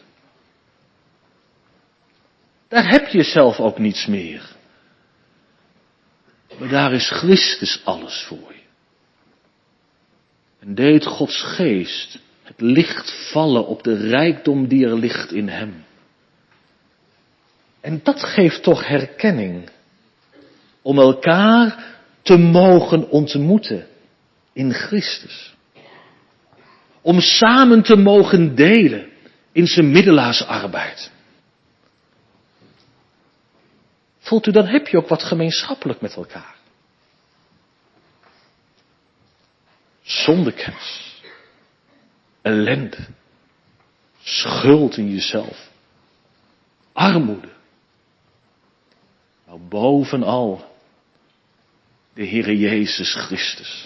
[SPEAKER 1] Daar heb je zelf ook niets meer. Maar daar is Christus alles voor je. En deed Gods geest het licht vallen op de rijkdom die er ligt in hem. En dat geeft toch herkenning. Om elkaar te mogen ontmoeten in Christus. Om samen te mogen delen in zijn middelaarsarbeid. Voelt u, dan heb je ook wat gemeenschappelijk met elkaar. Zondekennis, ellende, schuld in jezelf, armoede. Nou, bovenal de Heere Jezus Christus.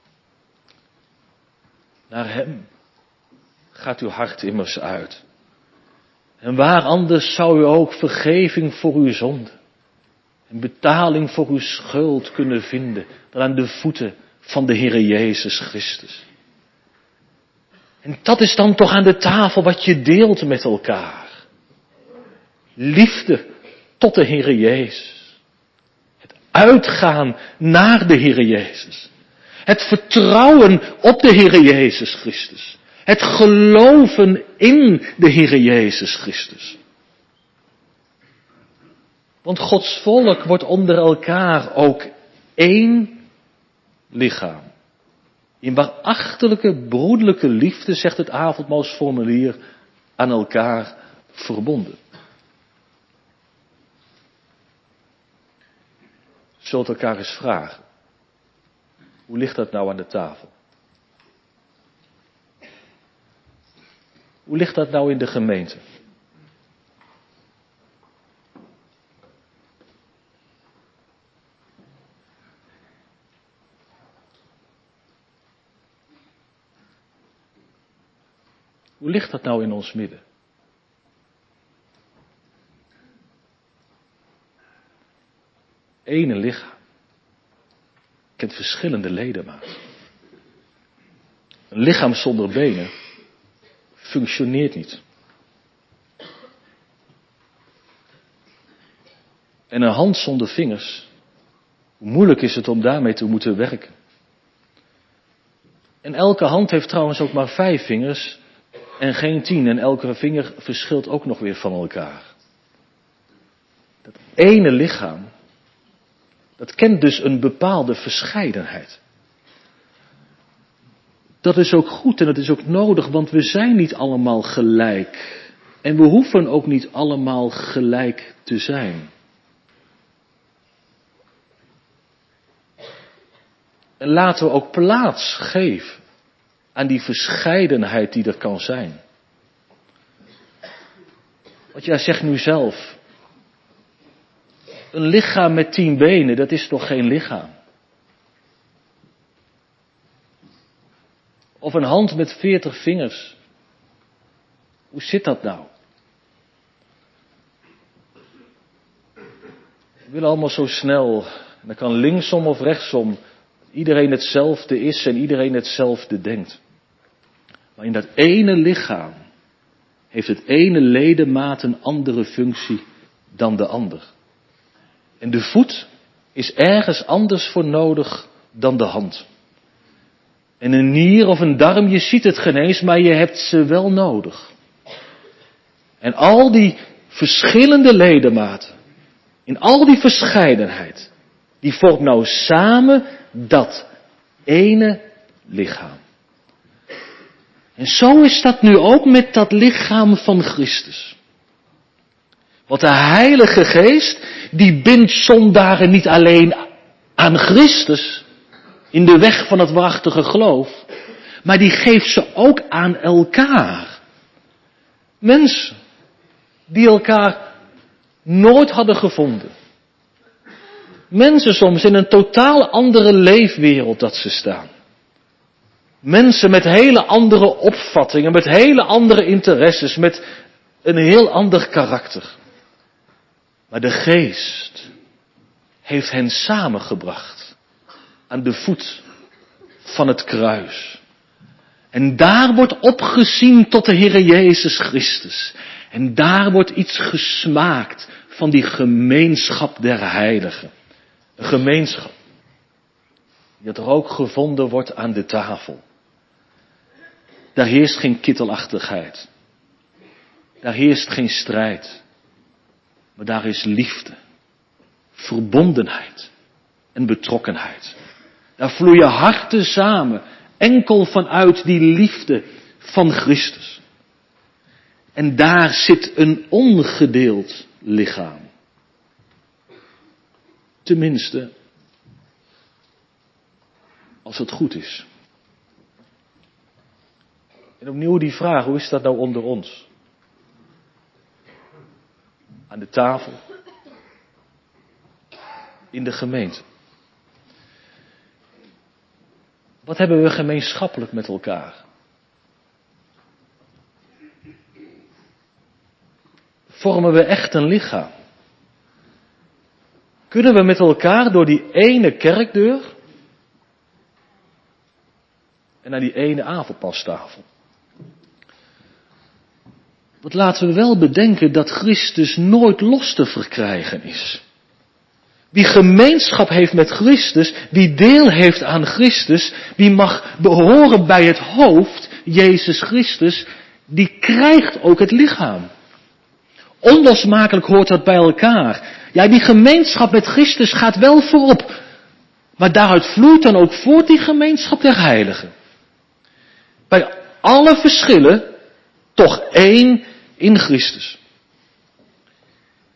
[SPEAKER 1] Naar hem gaat uw hart immers uit. En waar anders zou u ook vergeving voor uw zonde en betaling voor uw schuld kunnen vinden dan aan de voeten van de Heere Jezus Christus. En dat is dan toch aan de tafel wat je deelt met elkaar. Liefde tot de Heere Jezus. Het uitgaan naar de Heere Jezus. Het vertrouwen op de Heere Jezus Christus. Het geloven in de Heere Jezus Christus. Want Gods volk wordt onder elkaar ook één lichaam. In waarachterlijke, broederlijke liefde, zegt het avondmaalsformulier, aan elkaar verbonden. Zult elkaar eens vragen. Hoe ligt dat nou aan de tafel? Hoe ligt dat nou in de gemeente? Hoe ligt dat nou in ons midden? Ene lichaam kent verschillende ledematen. Een lichaam zonder benen functioneert niet. En een hand zonder vingers, hoe moeilijk is het om daarmee te moeten werken. En elke hand heeft trouwens ook maar vijf vingers en geen tien. En elke vinger verschilt ook nog weer van elkaar. Dat ene lichaam, dat kent dus een bepaalde verscheidenheid. Dat is ook goed en dat is ook nodig, want we zijn niet allemaal gelijk. En we hoeven ook niet allemaal gelijk te zijn. En laten we ook plaats geven aan die verscheidenheid die er kan zijn. Want jij zegt nu zelf, een lichaam met tien benen, dat is toch geen lichaam? Of een hand met veertig vingers. Hoe zit dat nou? We willen allemaal zo snel, en dan kan linksom of rechtsom, iedereen hetzelfde is en iedereen hetzelfde denkt. Maar in dat ene lichaam heeft het ene ledemaat een andere functie dan de ander. En de voet is ergens anders voor nodig dan de hand. En een nier of een darm, je ziet het geen eens, maar je hebt ze wel nodig. En al die verschillende ledematen, in al die verscheidenheid, die vormt nou samen dat ene lichaam. En zo is dat nu ook met dat lichaam van Christus. Want de Heilige Geest, die bindt zondaren niet alleen aan Christus, in de weg van het waarachtige geloof, maar die geeft ze ook aan elkaar. Mensen die elkaar nooit hadden gevonden. Mensen soms in een totaal andere leefwereld dat ze staan. Mensen met hele andere opvattingen, met hele andere interesses, met een heel ander karakter. Maar de Geest heeft hen samengebracht aan de voet van het kruis. En daar wordt opgezien tot de Heere Jezus Christus. En daar wordt iets gesmaakt van die gemeenschap der heiligen. Een gemeenschap die er ook gevonden wordt aan de tafel. Daar heerst geen kittelachtigheid. Daar heerst geen strijd. Maar daar is liefde, verbondenheid en betrokkenheid. Daar vloeien harten samen, enkel vanuit die liefde van Christus. En daar zit een ongedeeld lichaam. Tenminste, als het goed is. En opnieuw die vraag, hoe is dat nou onder ons? Aan de tafel. In de gemeente. Wat hebben we gemeenschappelijk met elkaar? Vormen we echt een lichaam? Kunnen we met elkaar door die ene kerkdeur en naar die ene avondpastafel? Want laten we wel bedenken dat Christus nooit los te verkrijgen is. Wie gemeenschap heeft met Christus, wie deel heeft aan Christus, wie mag behoren bij het hoofd, Jezus Christus, die krijgt ook het lichaam. Onlosmakelijk hoort dat bij elkaar. Ja, die gemeenschap met Christus gaat wel voorop. Maar daaruit vloeit dan ook voort die gemeenschap der heiligen. Bij alle verschillen, toch één in Christus.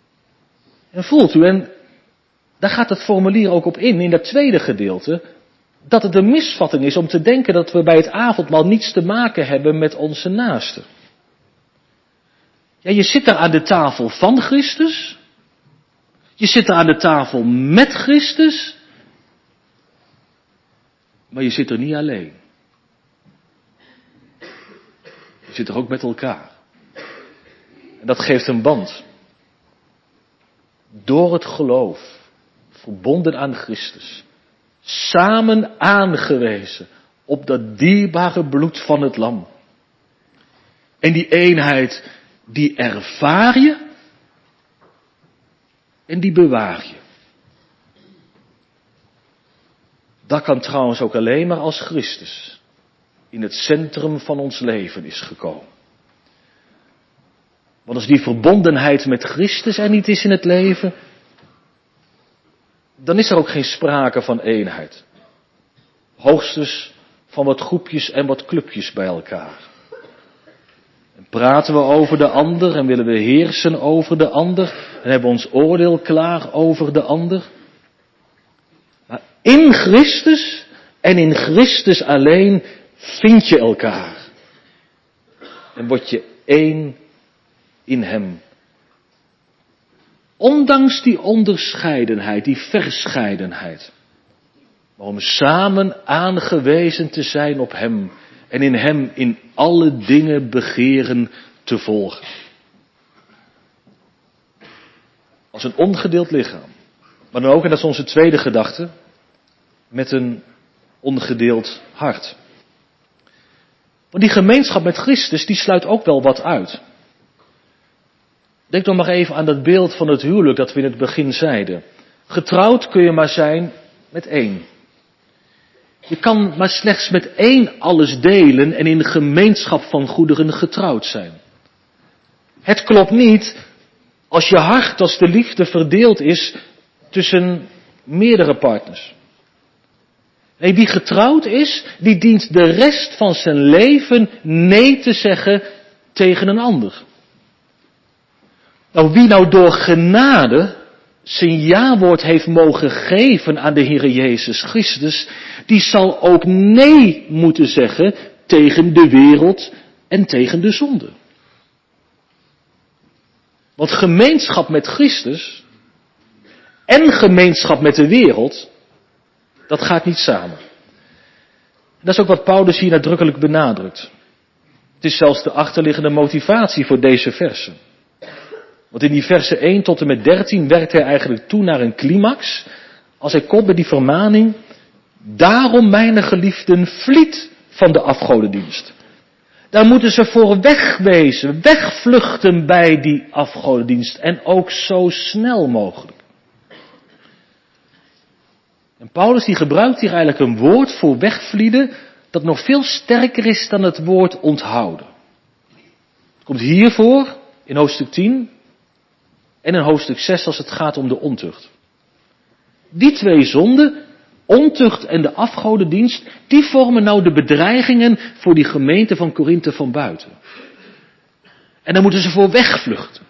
[SPEAKER 1] En voelt u, en daar gaat het formulier ook op in, in dat tweede gedeelte. dat het een misvatting is om te denken dat we bij het avondmaal niets te maken hebben met onze naasten. Ja, je zit daar aan de tafel van Christus. Je zit daar aan de tafel met Christus. Maar je zit er niet alleen. Je zit er ook met elkaar. En dat geeft een band. Door het geloof, verbonden aan Christus, samen aangewezen op dat dierbare bloed van het lam. En die eenheid, die ervaar je en die bewaar je. Dat kan trouwens ook alleen maar als Christus in het centrum van ons leven is gekomen. Want als die verbondenheid met Christus er niet is in het leven, dan is er ook geen sprake van eenheid. Hoogstens van wat groepjes en wat clubjes bij elkaar. En praten we over de ander en willen we heersen over de ander en hebben we ons oordeel klaar over de ander. Maar in Christus en in Christus alleen vind je elkaar. En word je één in hem. Ondanks die onderscheidenheid, die verscheidenheid. Maar om samen aangewezen te zijn op hem. En in hem in alle dingen begeren te volgen. Als een ongedeeld lichaam. Maar dan ook, en dat is onze tweede gedachte, met een ongedeeld hart. Want die gemeenschap met Christus, die sluit ook wel wat uit. Denk dan maar even aan dat beeld van het huwelijk dat we in het begin zeiden. Getrouwd kun je maar zijn met één. Je kan maar slechts met één alles delen en in de gemeenschap van goederen getrouwd zijn. Het klopt niet als je hart, als de liefde verdeeld is tussen meerdere partners. Nee, wie getrouwd is, die dient de rest van zijn leven nee te zeggen tegen een ander. Nou, wie nou door genade zijn ja-woord heeft mogen geven aan de Heere Jezus Christus, die zal ook nee moeten zeggen tegen de wereld en tegen de zonde. Want gemeenschap met Christus en gemeenschap met de wereld, dat gaat niet samen. Dat is ook wat Paulus hier nadrukkelijk benadrukt. Het is zelfs de achterliggende motivatie voor deze versen. Want in die versen één tot en met dertien werkt hij eigenlijk toe naar een climax. Als hij komt bij die vermaning. Daarom, mijn geliefden, vliet van de afgodendienst. Daar moeten ze voor wegwezen, wegvluchten bij die afgodendienst. En ook zo snel mogelijk. En Paulus die gebruikt hier eigenlijk een woord voor wegvlieden dat nog veel sterker is dan het woord onthouden. Het komt hier voor in hoofdstuk tien en in hoofdstuk zes als het gaat om de ontucht. Die twee zonden, ontucht en de afgodendienst, die vormen nou de bedreigingen voor die gemeente van Korinthe van buiten. En daar moeten ze voor wegvluchten.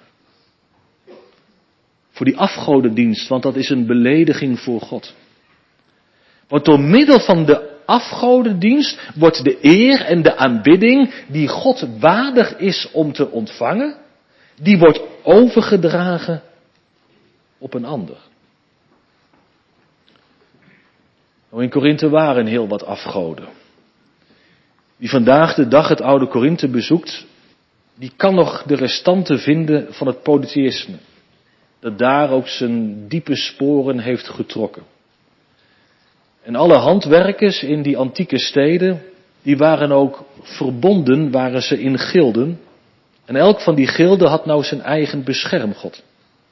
[SPEAKER 1] Voor die afgodendienst, want dat is een belediging voor God. Want door middel van de afgodendienst wordt de eer en de aanbidding die God waardig is om te ontvangen, die wordt overgedragen op een ander. Nou, in Korinthe waren heel wat afgoden. Wie vandaag de dag het oude Korinthe bezoekt, die kan nog de restanten vinden van het polytheïsme. Dat daar ook zijn diepe sporen heeft getrokken. En alle handwerkers in die antieke steden, die waren ook verbonden, waren ze in gilden. En elk van die gilden had nou zijn eigen beschermgod.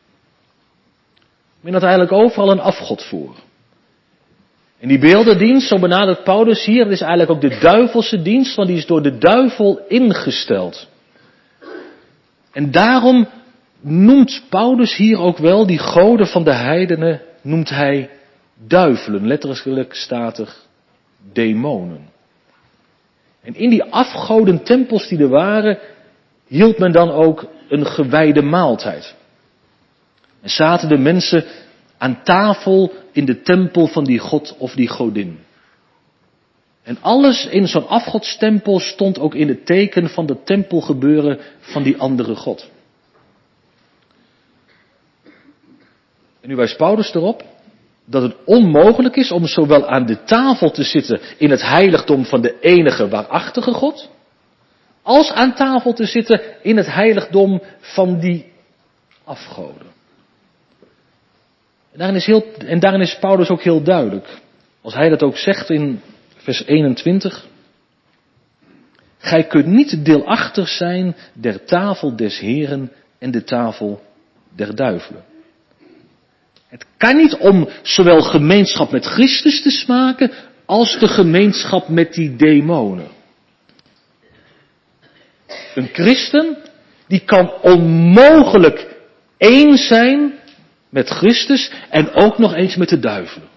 [SPEAKER 1] Men had eigenlijk overal een afgod voor. En die beeldendienst, zo benadert Paulus hier, dat is eigenlijk ook de duivelse dienst, want die is door de duivel ingesteld. En daarom noemt Paulus hier ook wel die goden van de heidenen, noemt hij duivelen, letterlijk staat er demonen. En in die afgoden tempels die er waren, hield men dan ook een gewijde maaltijd. En zaten de mensen aan tafel in de tempel van die god of die godin. En alles in zo'n afgodstempel stond ook in het teken van het tempelgebeuren van die andere God. En nu wijst Paulus erop dat het onmogelijk is om zowel aan de tafel te zitten in het heiligdom van de enige waarachtige God, als aan tafel te zitten in het heiligdom van die afgoden. En daarin is, heel, en daarin is Paulus ook heel duidelijk. Als hij dat ook zegt in vers eenentwintig. Gij kunt niet deelachtig zijn der tafel des Heren en de tafel der duivelen. Het kan niet om zowel gemeenschap met Christus te smaken als de gemeenschap met die demonen. Een christen die kan onmogelijk één zijn met Christus en ook nog eens met de duivelen.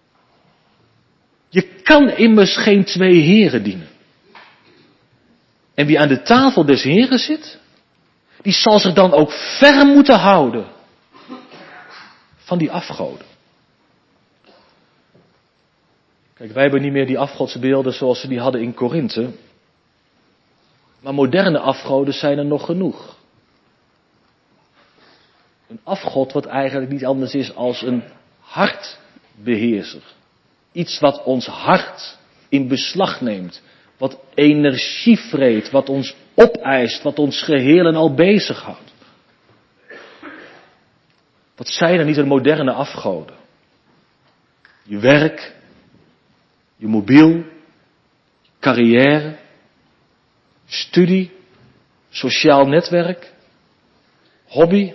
[SPEAKER 1] Je kan immers geen twee heren dienen. En wie aan de tafel des Heren zit, die zal zich dan ook ver moeten houden van die afgoden. Kijk, wij hebben niet meer die afgodsbeelden zoals ze die hadden in Korinthe. Maar moderne afgoden zijn er nog genoeg. Een afgod wat eigenlijk niet anders is als een hartbeheerser. Iets wat ons hart in beslag neemt. Wat energie vreet, wat ons opeist, wat ons geheel en al bezighoudt. Wat zijn er niet een moderne afgoden? Je werk, je mobiel, je carrière, studie, sociaal netwerk, hobby,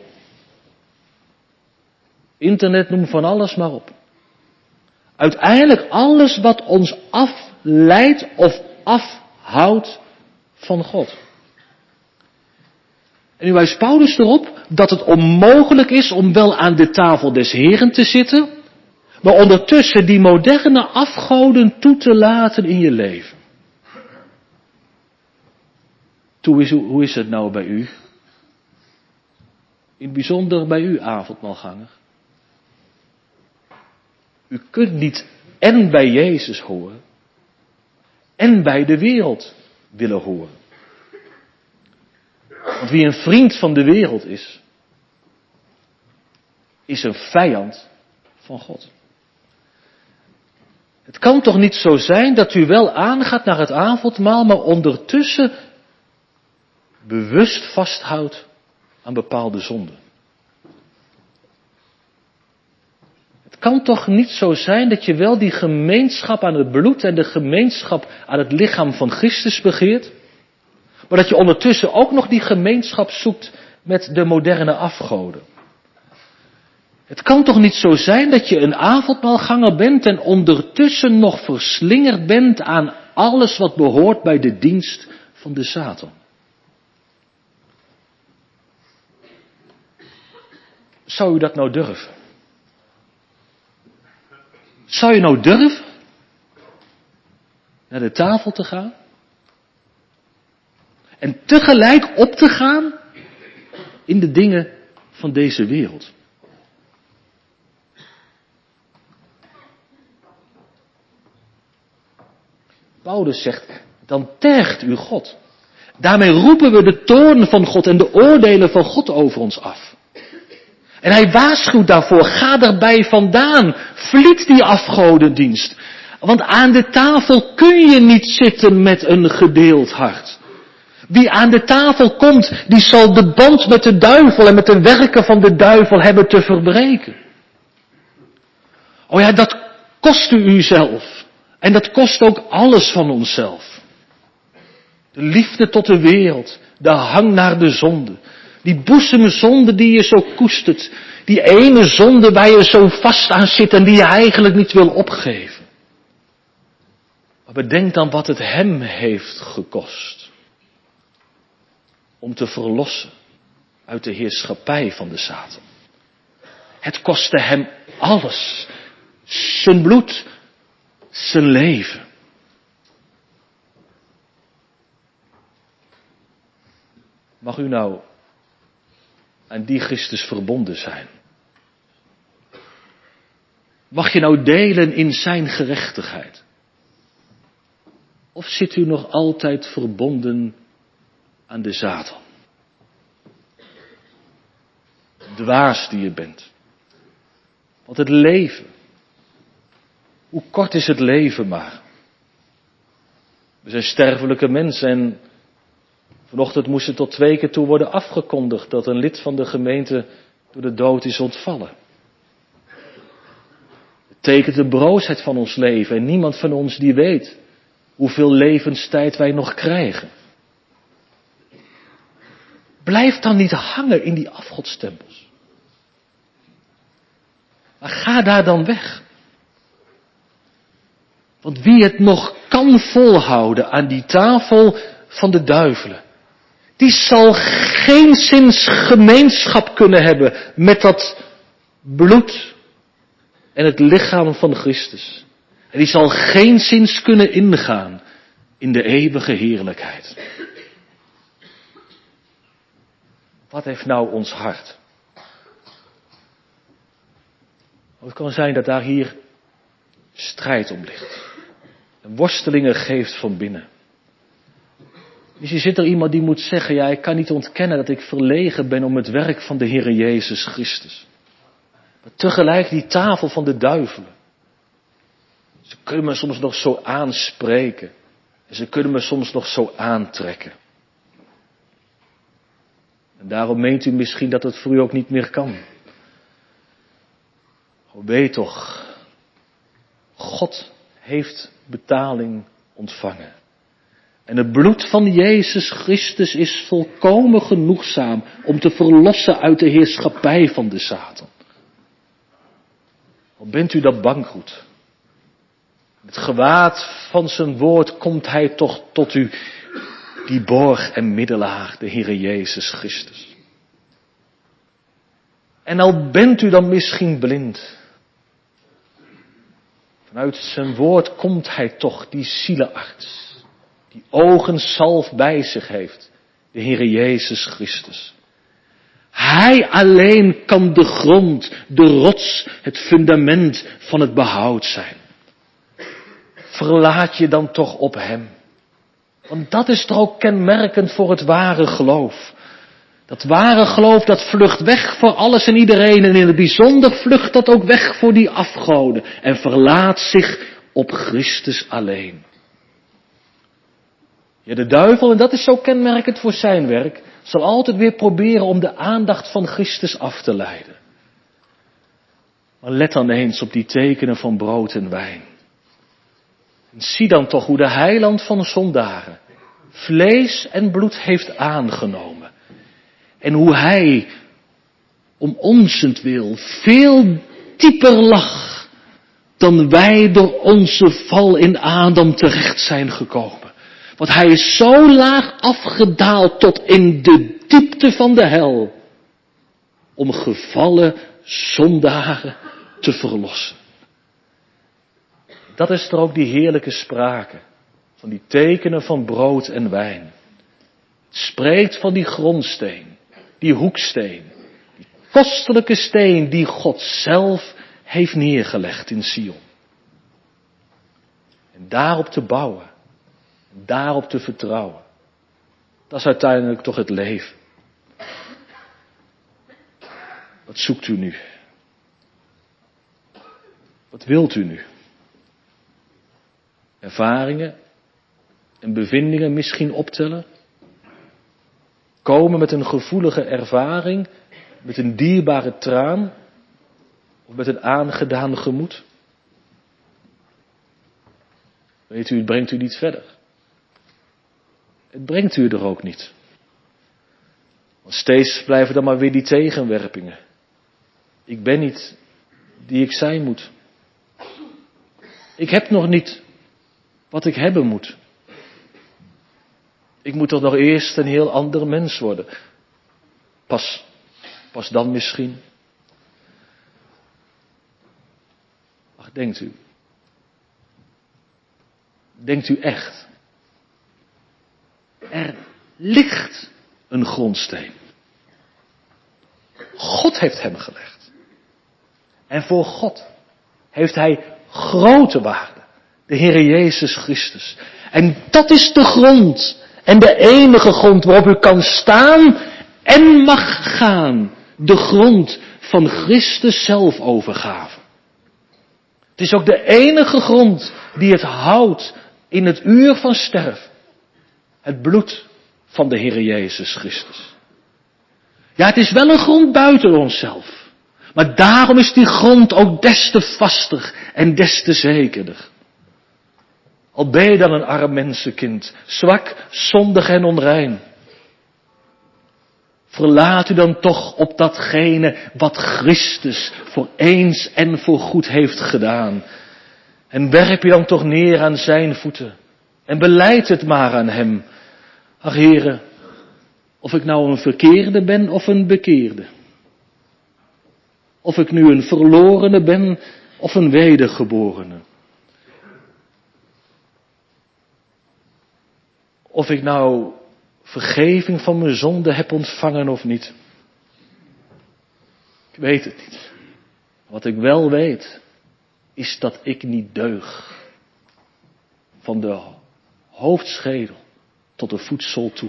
[SPEAKER 1] internet, noem van alles maar op. Uiteindelijk alles wat ons afleidt of afhoudt van God. En nu wijst Paulus erop dat het onmogelijk is om wel aan de tafel des Heren te zitten, maar ondertussen die moderne afgoden toe te laten in je leven. Hoe is, hoe is het nou bij u? In het bijzonder bij u, avondmaalganger. U kunt niet en bij Jezus horen en bij de wereld willen horen. Want wie een vriend van de wereld is, is een vijand van God. Het kan toch niet zo zijn dat u wel aangaat naar het avondmaal, maar ondertussen bewust vasthoudt aan bepaalde zonden. Het kan toch niet zo zijn dat je wel die gemeenschap aan het bloed en de gemeenschap aan het lichaam van Christus begeert, maar dat je ondertussen ook nog die gemeenschap zoekt met de moderne afgoden. Het kan toch niet zo zijn dat je een avondmaalganger bent en ondertussen nog verslingerd bent aan alles wat behoort bij de dienst van de Satan. Zou u dat nou durven? Zou je nou durven naar de tafel te gaan en tegelijk op te gaan in de dingen van deze wereld? Paulus zegt, dan tergt u God. Daarmee roepen we de toorn van God en de oordelen van God over ons af. En hij waarschuwt daarvoor, ga erbij vandaan, vliet die afgodendienst. Want aan de tafel kun je niet zitten met een gedeeld hart. Wie aan de tafel komt, die zal de band met de duivel en met de werken van de duivel hebben te verbreken. Oh ja, dat kost u uzelf. En dat kost ook alles van onszelf. De liefde tot de wereld, de hang naar de zonde. Die boezemzonde die je zo koestert. Die ene zonde waar je zo vast aan zit en die je eigenlijk niet wil opgeven. Maar bedenk dan wat het hem heeft gekost. Om te verlossen uit de heerschappij van de Satan. Het kostte hem alles. Zijn bloed, zijn leven. Mag u nou aan die Christus verbonden zijn? Mag je nou delen in zijn gerechtigheid? Of zit u nog altijd verbonden aan de Satan? Dwaas die je bent. Want het leven, hoe kort is het leven maar. We zijn sterfelijke mensen en vanochtend moest het tot twee keer toe worden afgekondigd dat een lid van de gemeente door de dood is ontvallen. Het tekent de broosheid van ons leven en niemand van ons die weet hoeveel levenstijd wij nog krijgen. Blijf dan niet hangen in die afgodstempels. Maar ga daar dan weg. Want wie het nog kan volhouden aan die tafel van de duivelen, die zal geenszins gemeenschap kunnen hebben met dat bloed en het lichaam van Christus. En die zal geenszins kunnen ingaan in de eeuwige heerlijkheid. Wat heeft nou ons hart? Het kan zijn dat daar hier strijd om ligt. En worstelingen geeft van binnen. Misschien zit er iemand die moet zeggen, ja, ik kan niet ontkennen dat ik verlegen ben om het werk van de Heere Jezus Christus. Maar tegelijk die tafel van de duivelen. Ze kunnen me soms nog zo aanspreken. En ze kunnen me soms nog zo aantrekken. En daarom meent u misschien dat het voor u ook niet meer kan. O, weet toch, God heeft betaling ontvangen. En het bloed van Jezus Christus is volkomen genoegzaam om te verlossen uit de heerschappij van de Satan. Al bent u dat bankroet. Het gewaad van zijn woord komt hij toch tot u, die borg en middelaar, de Heere Jezus Christus. En al bent u dan misschien blind, vanuit zijn woord komt hij toch, die zielenarts, die ogenzalf bij zich heeft, de Heere Jezus Christus. Hij alleen kan de grond, de rots, het fundament van het behoud zijn. Verlaat je dan toch op hem. Want dat is toch ook kenmerkend voor het ware geloof. Dat ware geloof dat vlucht weg voor alles en iedereen en in het bijzonder vlucht dat ook weg voor die afgoden en verlaat zich op Christus alleen. Ja, de duivel, en dat is zo kenmerkend voor zijn werk, zal altijd weer proberen om de aandacht van Christus af te leiden. Maar let dan eens op die tekenen van brood en wijn. En zie dan toch hoe de heiland van zondaren vlees en bloed heeft aangenomen. En hoe hij om onzentwil veel dieper lag dan wij door onze val in Adam terecht zijn gekomen. Want hij is zo laag afgedaald tot in de diepte van de hel. Om gevallen zondaren te verlossen. Dat is er ook die heerlijke sprake. Van die tekenen van brood en wijn. Het spreekt van die grondsteen. Die hoeksteen. Die kostelijke steen die God zelf heeft neergelegd in Sion. En daarop te bouwen. Daarop te vertrouwen. Dat is uiteindelijk toch het leven. Wat zoekt u nu? Wat wilt u nu? Ervaringen en bevindingen misschien optellen? Komen met een gevoelige ervaring, met een dierbare traan of met een aangedaan gemoed? Weet u, het brengt u niet verder. Het brengt u er ook niet. Want steeds blijven dan maar weer die tegenwerpingen. Ik ben niet die ik zijn moet. Ik heb nog niet wat ik hebben moet. Ik moet toch nog eerst een heel ander mens worden. Pas, pas dan misschien. Ach, denkt u. Denkt u echt. Er ligt een grondsteen. God heeft hem gelegd. En voor God heeft hij grote waarde. De Heere Jezus Christus. En dat is de grond. En de enige grond waarop u kan staan en mag gaan. De grond van Christus zelfovergave. Het is ook de enige grond die het houdt in het uur van sterven. Het bloed van de Heer Jezus Christus. Ja, het is wel een grond buiten onszelf. Maar daarom is die grond ook des te vaster en des te zekerder. Al ben je dan een arm mensenkind, zwak, zondig en onrein. Verlaat u dan toch op datgene wat Christus voor eens en voor goed heeft gedaan. En werp je dan toch neer aan zijn voeten. En belijd het maar aan hem. Ach Heere, of ik nou een verkeerde ben of een bekeerde. Of ik nu een verlorene ben of een wedergeborene. Of ik nou vergeving van mijn zonde heb ontvangen of niet. Ik weet het niet. Wat ik wel weet, is dat ik niet deug. Van de hoofdschedel tot de voedsel toe.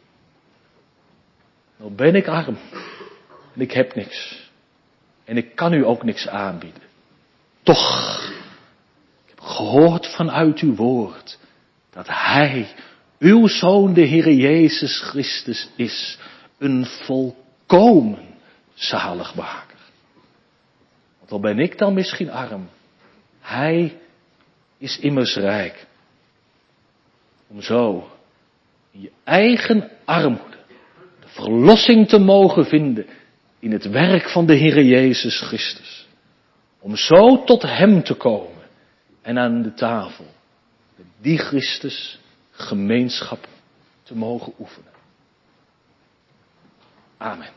[SPEAKER 1] Nou ben ik arm. En ik heb niks. En ik kan u ook niks aanbieden. Toch, ik heb gehoord vanuit uw woord, dat Hij, uw Zoon, de Heer Jezus Christus, is een volkomen zaligmaker. Want al ben ik dan misschien arm, Hij is immers rijk. Om zo in je eigen armoede de verlossing te mogen vinden in het werk van de Heer Jezus Christus. Om zo tot Hem te komen en aan de tafel met die Christus gemeenschap te mogen oefenen. Amen.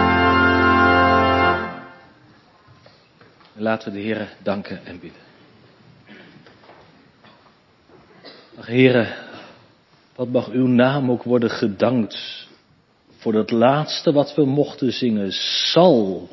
[SPEAKER 1] Laten we de Heer danken en bidden. Ach, Heere, wat mag uw naam ook worden gedankt voor dat laatste wat we mochten zingen. Zal,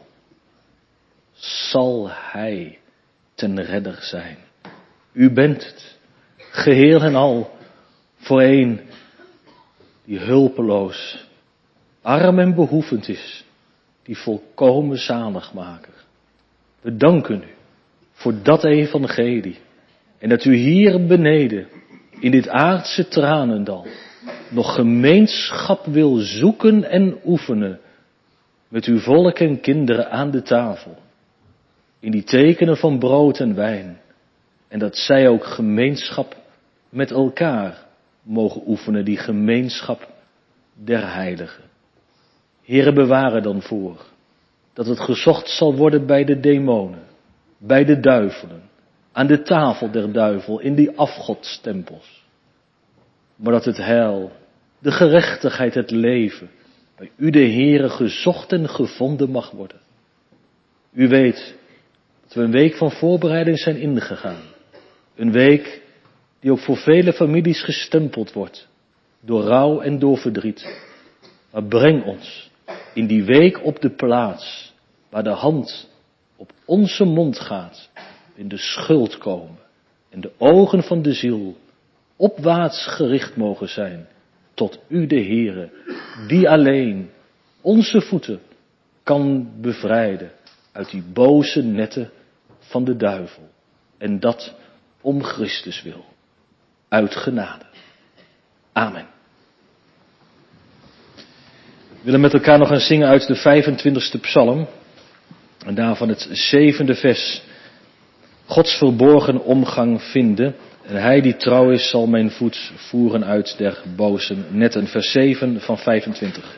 [SPEAKER 1] zal hij ten redder zijn. U bent het, geheel en al, voor een die hulpeloos, arm en behoevend is, die volkomen zaligmaker. We danken u voor dat evangelie en dat u hier beneden in dit aardse tranendal nog gemeenschap wil zoeken en oefenen met uw volk en kinderen aan de tafel. In die tekenen van brood en wijn. En dat zij ook gemeenschap met elkaar mogen oefenen, die gemeenschap der heiligen. Heere, bewaar er dan voor dat het gezocht zal worden bij de demonen, bij de duivelen, aan de tafel der duivel, in die afgodstempels. Maar dat het heil, de gerechtigheid, het leven, bij u de Heere gezocht en gevonden mag worden. U weet dat we een week van voorbereiding zijn ingegaan. Een week die ook voor vele families gestempeld wordt, door rouw en door verdriet. Maar breng ons in die week op de plaats waar de hand op onze mond gaat, in de schuld komen en de ogen van de ziel opwaarts gericht mogen zijn tot u de Heere, die alleen onze voeten kan bevrijden uit die boze netten van de duivel. En dat om Christus wil, uit genade. Amen. We willen met elkaar nog gaan zingen uit de vijfentwintigste psalm. En daarvan het zevende vers. Gods verborgen omgang vinden. En hij die trouw is zal mijn voet voeren uit der bozen netten. Vers zeven van vijfentwintig.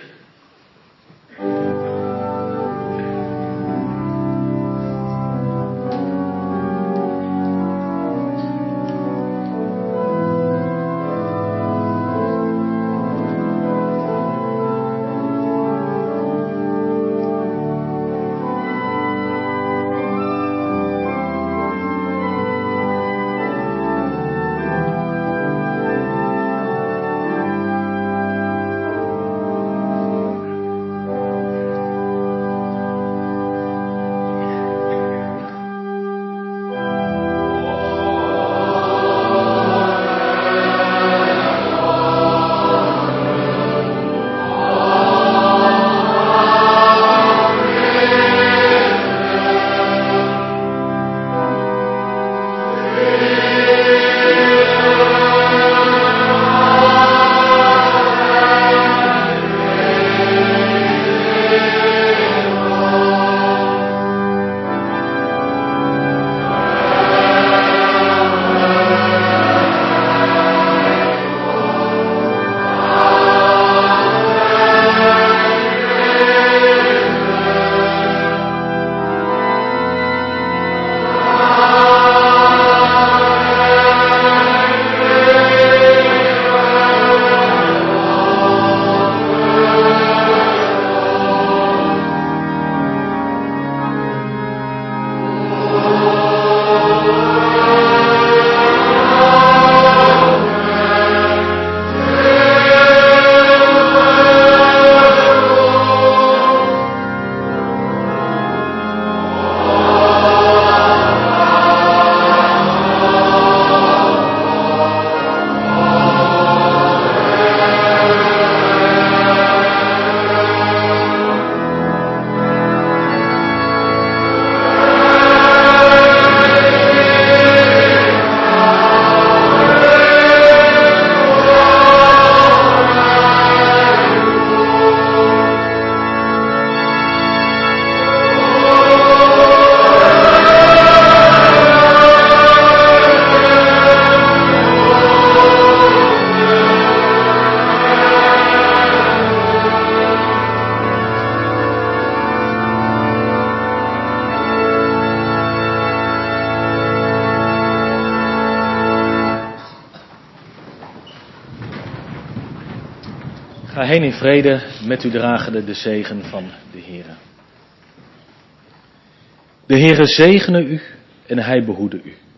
[SPEAKER 1] Ga heen in vrede, met u dragende de zegen van de Heere. De Heere zegene u en hij behoede u.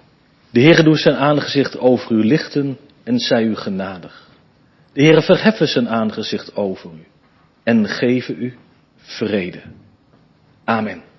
[SPEAKER 1] De Heere doet zijn aangezicht over u lichten en zij u genadig. De Heere verheffen zijn aangezicht over u en geven u vrede. Amen.